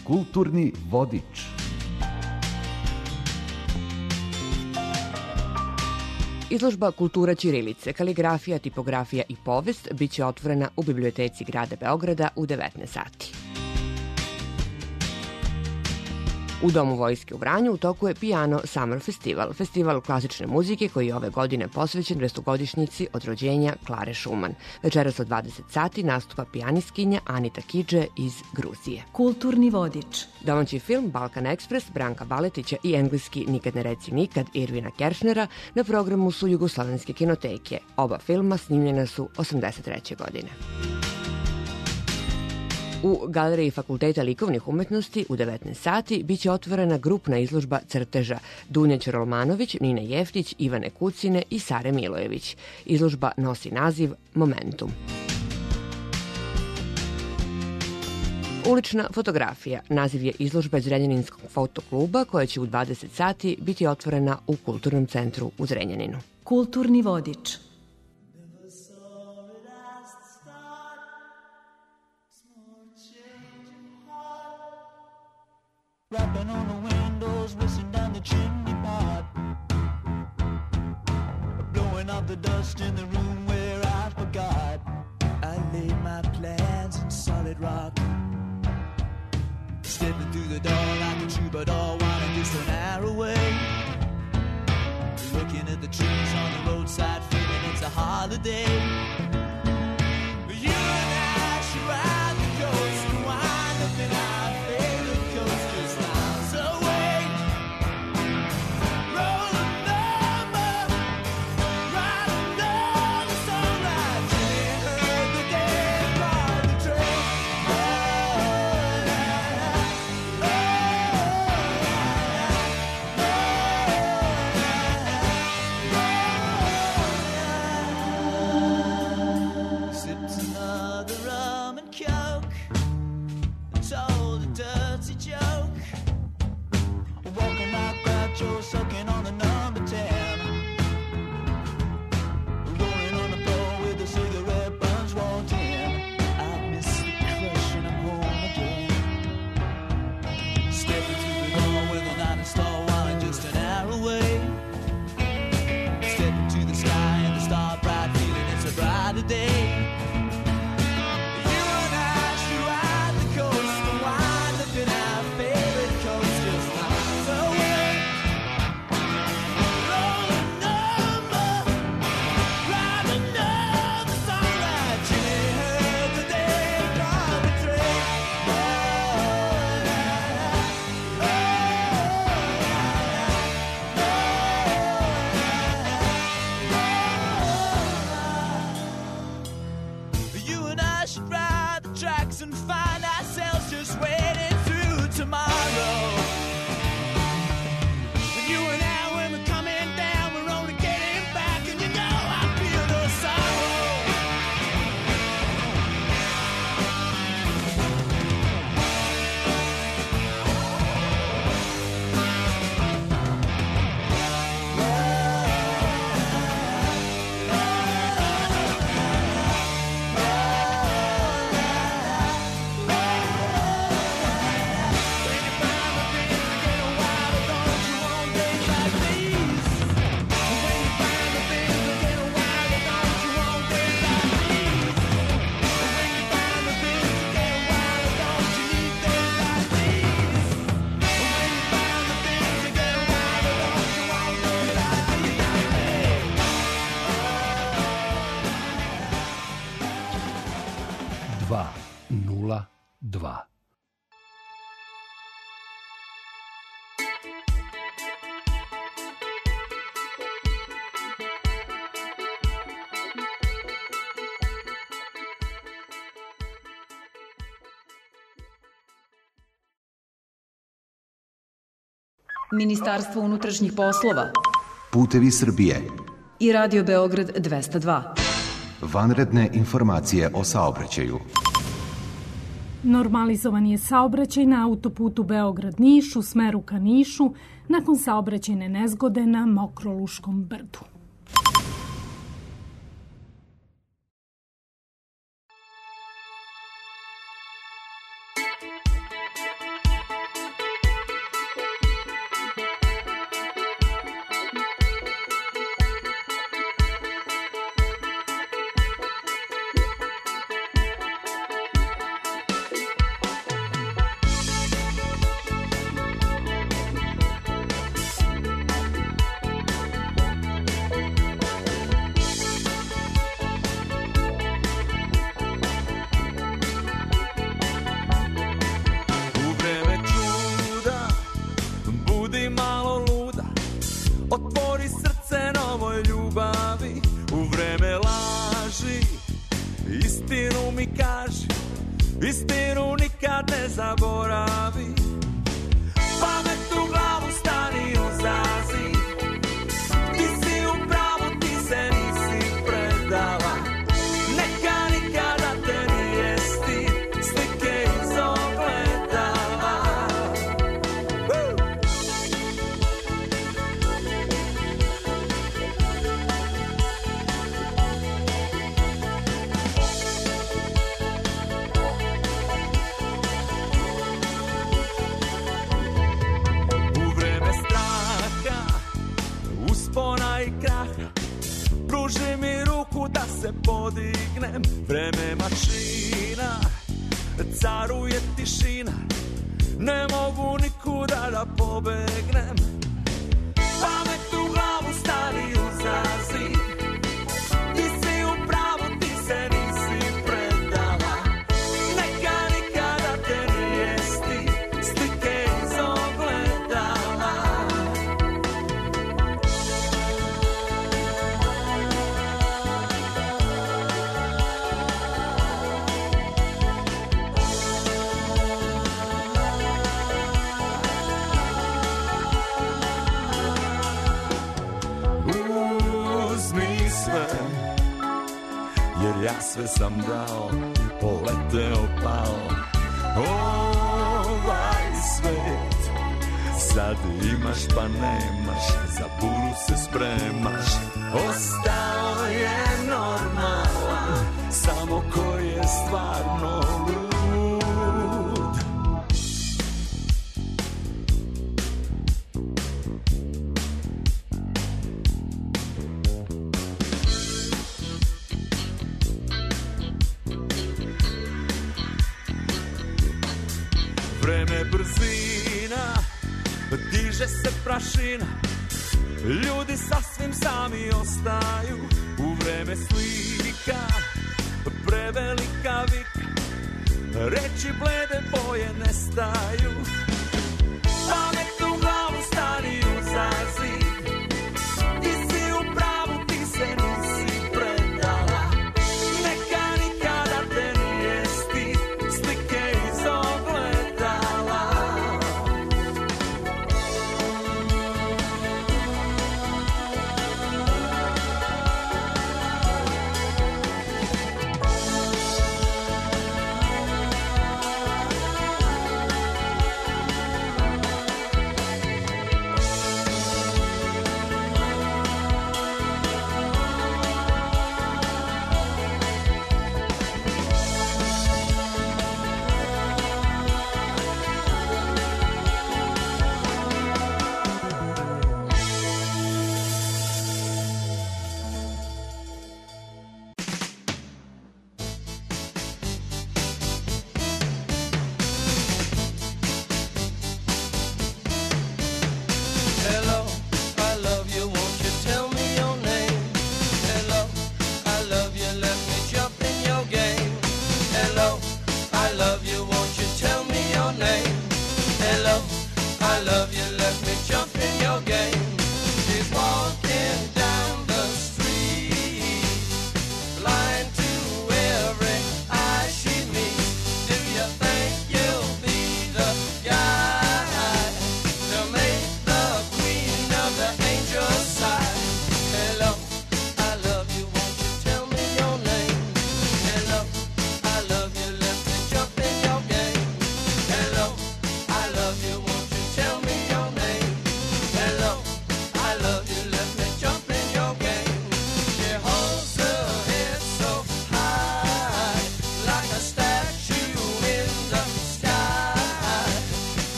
Kulturni vodič. Izložba Kultura ćirilice, kaligrafija, tipografija i povest biće otvorena u biblioteci grada Beograda u 19 sati. U Domu vojske u Vranju u toku je Piano Summer Festival, festival klasične muzike koji je ove godine posvećen 200-godišnjici od rođenja Klare Šuman. Večeras od 20 sati nastupa pijanistkinja Anita Kidže iz Gruzije. Kulturni vodič. Domaći film Balkan Ekspres Branka Baletića i engleski Nikad ne reci nikad Irvina Keršnera na programu su Jugoslovenske kinoteke. Oba filma snimljena su 83. godine. U Galeriji Fakulteta likovnih umetnosti u 19 sati biće otvorena grupna izložba crteža Dunja Ćorolmanović, Nine Jeftić, Ivane Kucine i Sare Milojević. Izložba nosi naziv Momentum. Ulična fotografija. Naziv je izložba iz Zrenjaninskog fotokluba koja će u 20 sati biti otvorena u Kulturnom centru u Zrenjaninu. Kulturni vodič. Rapping on the windows, whistling down the chimney pot, blowing off the dust in the room where I forgot I laid my plans in solid rock. Stepping through the door like a troubadour, wanting just an hour away. Looking at the trees on the roadside, feeling it's a holiday. You and I should ride the coast and wind up in our favorite coasters. So wait, roll a number, ride another sunrise. You heard the day called the train. Sipped another rum and coke and told a dirty joke. Walking like Groucho, sucking on the number 10. Rolling on the floor with the cigarette burns wanting. I miss the crush and I'm home again. Stepping through the door with a night star wanting just an hour away. Stepping to the sky and the star bright, feeling it's a brighter day. You and I should ride the coast and wind up in our favorite coasters. So wait, roll a number, ride another sunrise. You heard the day called the train. You and I should ride the tracks and find ourselves just waiting through tomorrow. You and I, when we're coming down, we're only getting back, and you know I feel the sorrow. Dva. Ministarstvo unutrašnjih poslova Putevi Srbije. i Radio Beograd 202. Vanredne informacije o saobraćaju. Normalizovan je saobraćaj na autoputu Beograd-Niš u smeru ka Nišu nakon saobraćajne nezgode na Mokroluškom brdu. istinu nikad ne zaboravi. Pamet u glavu stani uzazi, ti si u pravu, ti se nisi predala. Neka nikada te nije stid, slike iz ogledala. U vreme straha, uspona i kraha, pruži mi ruku da se podignem. Vreme mašina, caruje tišina, ne mogu nikuda da pobegnem. Pamet u glavu stani uzazi, ti si u pravu, ti se nisi predala. Neka nikada te nije stid, slike iz ogledala. Uzmi sve, jer ja sve sam dao, poleteo, pao. Ovaj svet, sad imaš pa nemaš, za buru se spremaš. Ostao je normalan, samo ko je stvarno lud. Vreme brzina, diže se prašina, ljudi sasvim sami ostaju. U vreme slika, prevelika vika, reči blede boje nestaju. Pamet u glavu stani uzazi, ti si u pravu, ti se nisi predala. Neka nikada te nije stid, slike iz ogledala.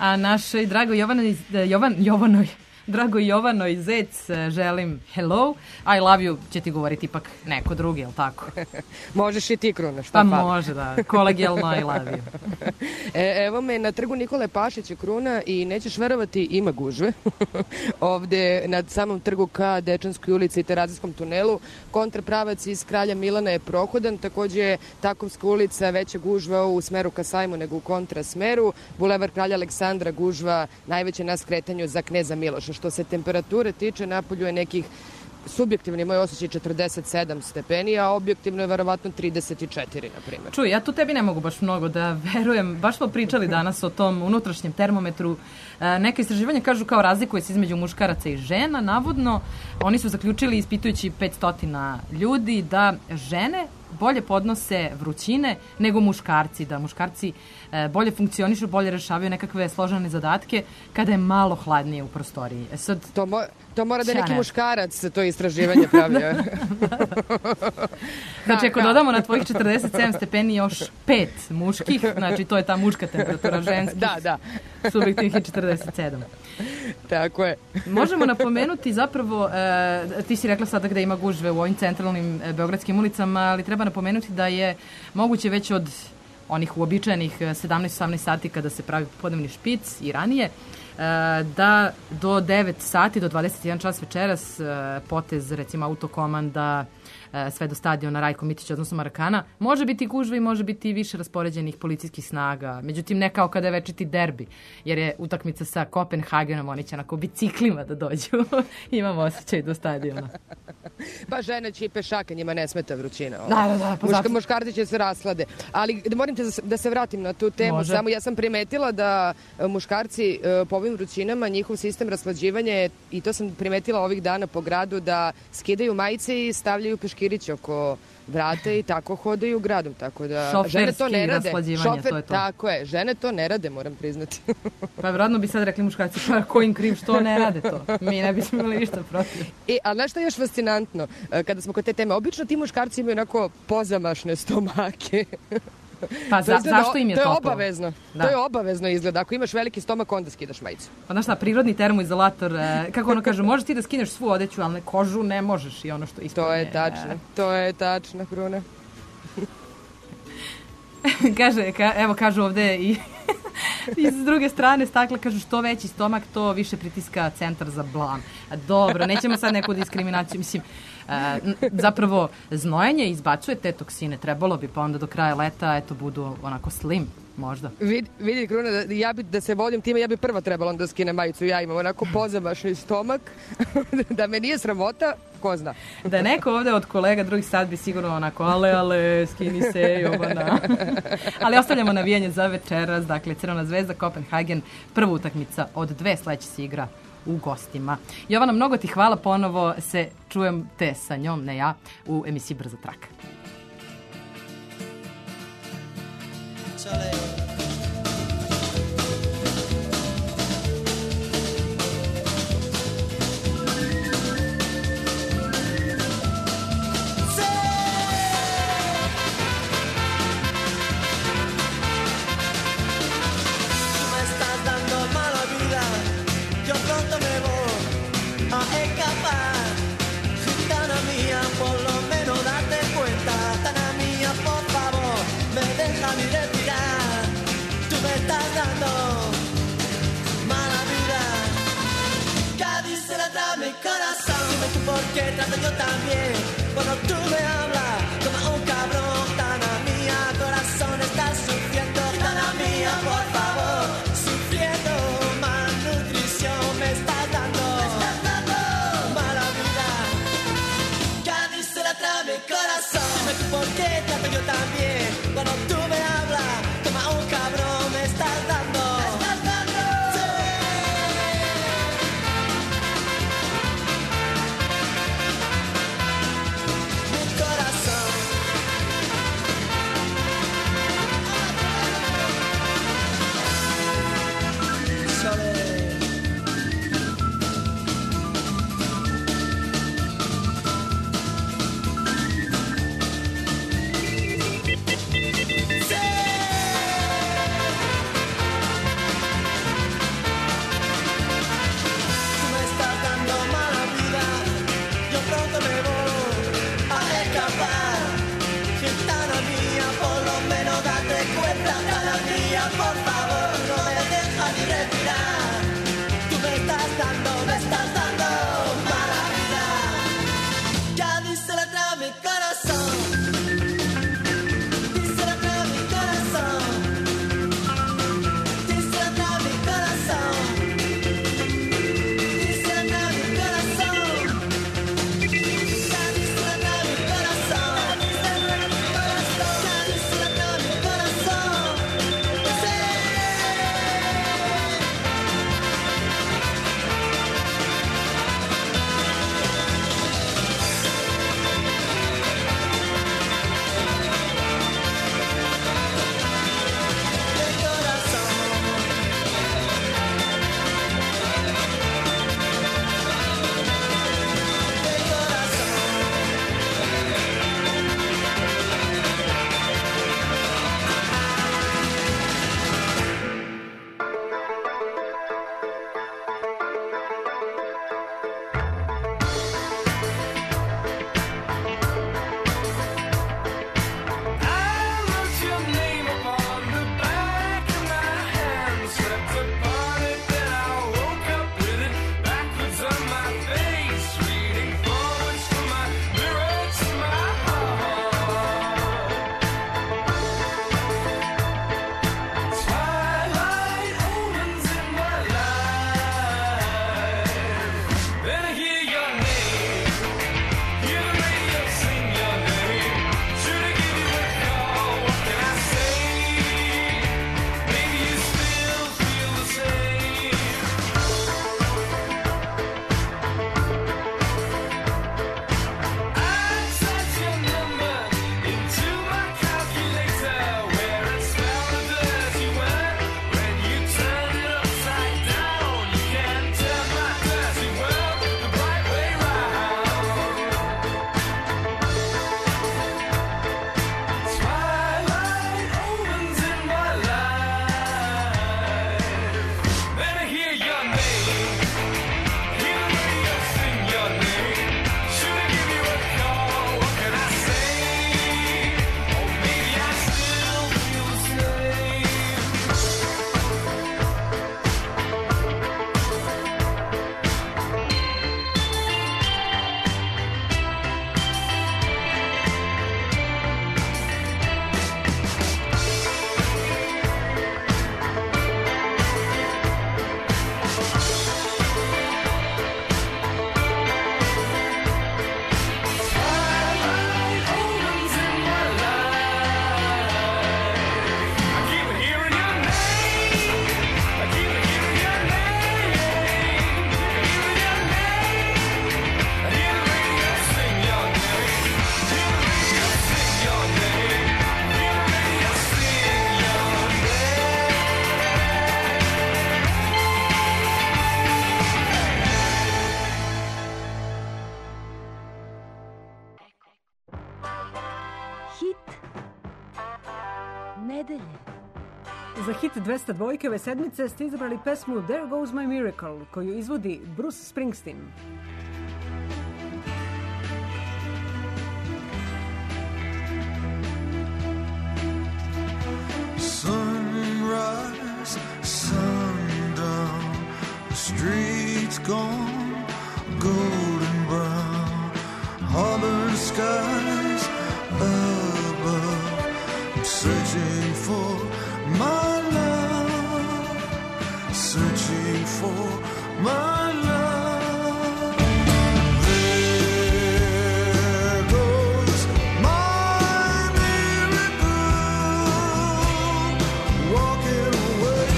A našoj dragoj dragoj Jovanoj Zec želim hello, I love you će ti govoriti ipak neko drugi, jel tako? Možeš i ti, Kruna, šta Pa fali? može, da, kolegijalno I love you. Evo me na trgu Nikole Pašića, Kruna, i nećeš verovati, ima gužve. Ovde na samom trgu ka Dečanskoj ulici i Terazijskom tunelu. Kontrapravac iz Kralja Milana je prohodan, takođe Takovska ulica, veća gužva u smeru ka sajmu nego u kontrasmeru. Bulevar Kralja Aleksandra, gužva najveća na skretanju za Kneza Miloša. Što se temperature tiče, napolju je nekih subjektivni moj osjećaj 47 stepeni, a objektivno je verovatno 34, na primjer. Čuj, ja tu tebi ne mogu baš mnogo da verujem. Baš smo pričali danas o tom unutrašnjem termometru. Neke istraživanja kažu kao razlikuje se između muškaraca i žena. Navodno, oni su zaključili, ispitujući 500 ljudi, da žene bolje podnose vrućine nego muškarci, da muškarci bolje funkcionišu, bolje rešavaju nekakve složene zadatke kada je malo hladnije u prostoriji. Sad, to mora da je neki muškarac to istraživanje pravio. Znači, ako dodamo na tvojih 47 stepeni još 5 muških, znači to je ta muška temperatura, ženskih. Da. Subjektivnih je 47. Tako je. Možemo napomenuti zapravo, ti si rekla sada gde ima gužve u ovim centralnim beogradskim ulicama, ali treba napomenuti da je moguće već od onih uobičajenih 17-18 sati kada se pravi podnevni špic i ranije, da do 9 sati, do 21 čas večeras, potez recimo autokomanda sve do stadiona Rajko Mitića, odnosno Marakana, može biti gužva i može biti više raspoređenih policijskih snaga. Međutim, ne kao kada je večiti derbi, jer je utakmica sa Kopenhagenom, oni će onako biciklima da dođu. Imamo osjećaj do stadiona. Pa žene će i pešake, njima ne smeta vrućina. Da. Muškarci će se raslade. Ali moram te da se vratim na tu temu. Može. Samo ja sam primetila da muškarci po ovim vrućinama, njihov sistem raslađivanja je, i to sam primetila ovih dana po gradu, da skidaju majice i stavljaju peškirić oko vrata i tako hodaju gradom. Tako da žene to ne rade. To je to. Tako je, žene to ne rade, moram priznati. Pa vjerojatno bi sad rekli muškarci, pa ko im kriv što ne rade to? Mi ne bismo imali ništa protiv. Ali znaš što je još fascinantno? Kada smo kod te teme, obično ti muškarci imaju onako pozamašne stomake. Pa zašto im je to? To je obavezno. Da. To je obavezno izgleda. Ako imaš veliki stomak, onda skidaš majicu. Pa znaš šta, prirodni termoizolator, kako ono kaže, možeš ti da skineš svu odeću, ali kožu ne možeš i ono što ispod. To je tačno, Kruna. Kažu ovde i s druge strane stakla, kažu što veći stomak, to više pritiska centar za blam. Dobro, nećemo sad neku diskriminaciju, mislim, zapravo znojenje izbacuje te toksine, trebalo bi, pa onda do kraja leta budu onako slim, možda. Vidi, Kruna, ja bi da se volim time, ja bi prva trebala da skinem majicu, ja imam onako pozamašni stomak, da me nije sramota, ko zna. Da je neko ovde od kolega drugih sad bi sigurno onako, ale, skini se, Jovana. Ali ostavljamo navijanje za večeras, dakle, Crvena zvezda, Kopenhagen, prva utakmica od 2, sledeća se igra u gostima. Jovana, mnogo ti hvala, ponovo se čujem te sa njom, ne ja, u emisiji Brza traka. Porque trato yo también cuando tú me hablas como un cabrón. Tana mía, corazón está sufriendo. Tana mía, por favor, sufriendo. Malnutrición me estás dando mala vida. Cádiz se la trae mi corazón. Dime tú por qué trato yo también cuando tú me hablas como un cabrón. Me estás dando. Hit nedelje. Za hit 202 ove sedmice ste izabrali pesmu There Goes My Miracle, koju izvodi Bruce Springsteen. Sunrise, sundown, the streets gone golden brown, harbor skies above. I'm searching for my love, searching for my love. There goes my miracle, walking away,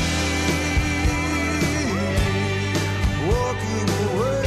walking away.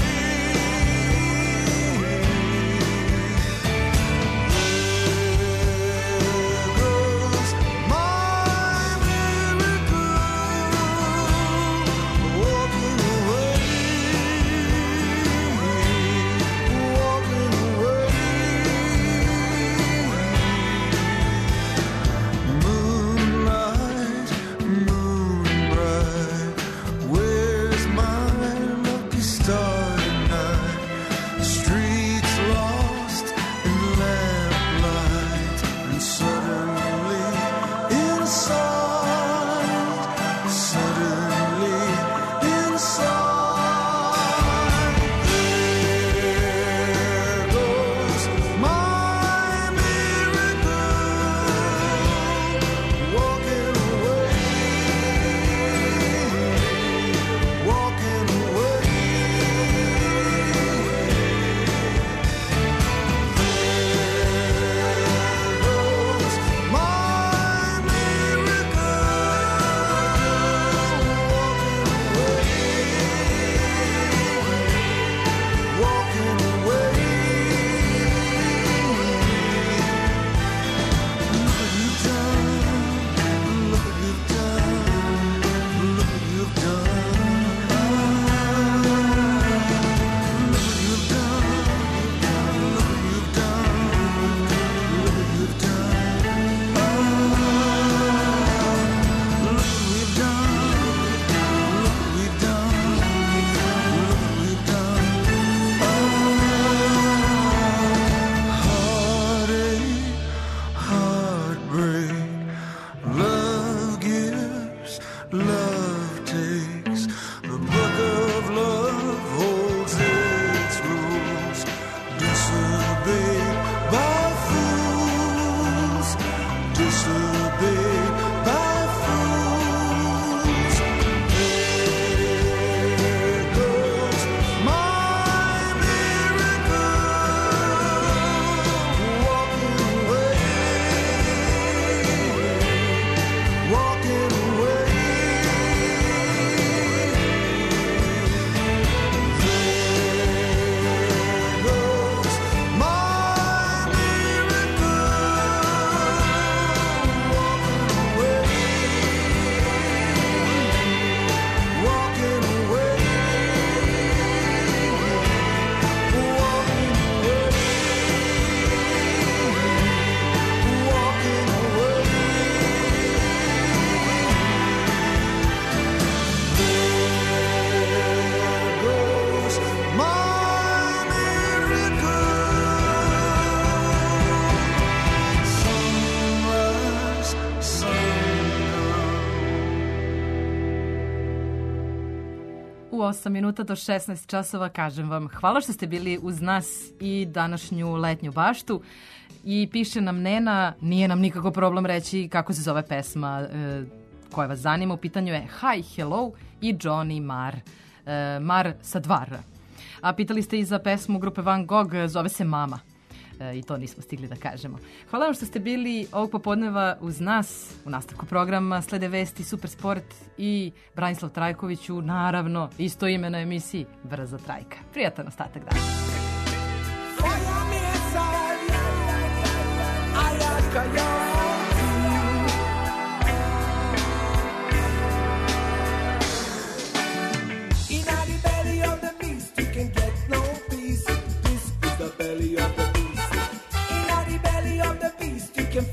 U 8 minuta do 16 časova kažem vam hvala što ste bili uz nas i današnju letnju baštu. I piše nam Nena, nije nam nikako problem reći kako se zove pesma koja vas zanima. U pitanju je Hi, Hello i Johnny Marr. Marr sa 2 R. A pitali ste i za pesmu grupe Van Gogh, zove se Mama. I to nismo stigli da kažemo. Hvala vam što ste bili ovog popodneva uz nas. U nastavku programa slede vesti, Super sport i Branislav Trajković u, naravno, isto ime na emisiji Brza trajka. Prijatan ostatak dana. Belly of the beast. In the belly of the beast, you can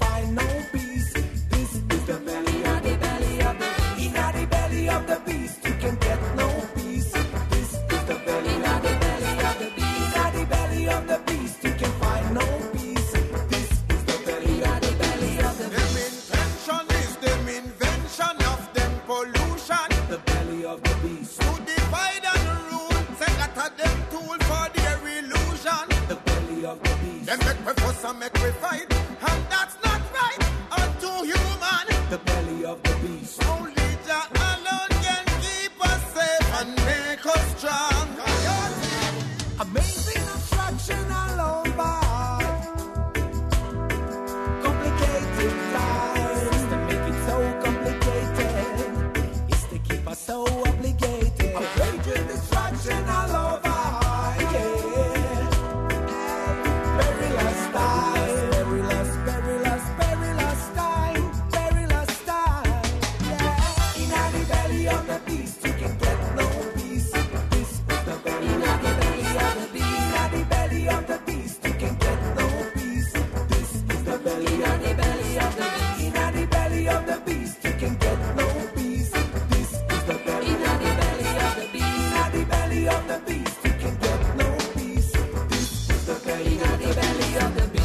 the belly of the beast. Inna the belly of the beast, you can get no peace. This is the belly of the beast. Inna the belly of the beast, you can get no peace. This is the belly of the beast.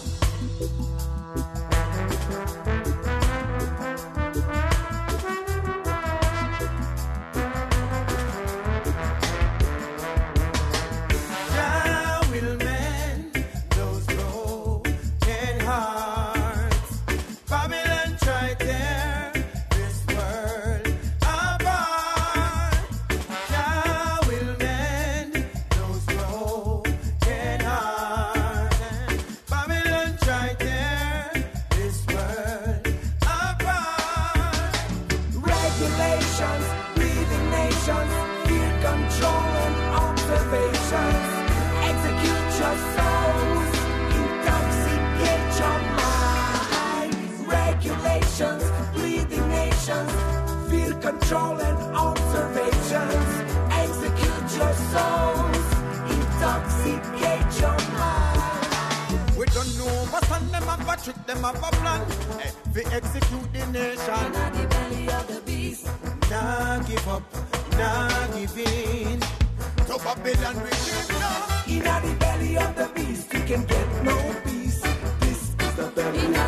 Jah will mend those broken hearts. Babylon try tear this world apart. Jah will mend those broken hearts. Babylon try tear this world apart. Regulations, breathing nations, fear, control, and observations. Execute your souls, intoxicate your mind. Regulations, breathing nations, fear, control, and observations. Execute your souls, intoxicate your mind. We don't know what's on them have a trick, them have a plan. Hey, we execute the nation. Inna the belly of the beast. Nah give up, nah give in. To Babylon we live now. Inna the belly of the beast, you can get no peace. This is the belly of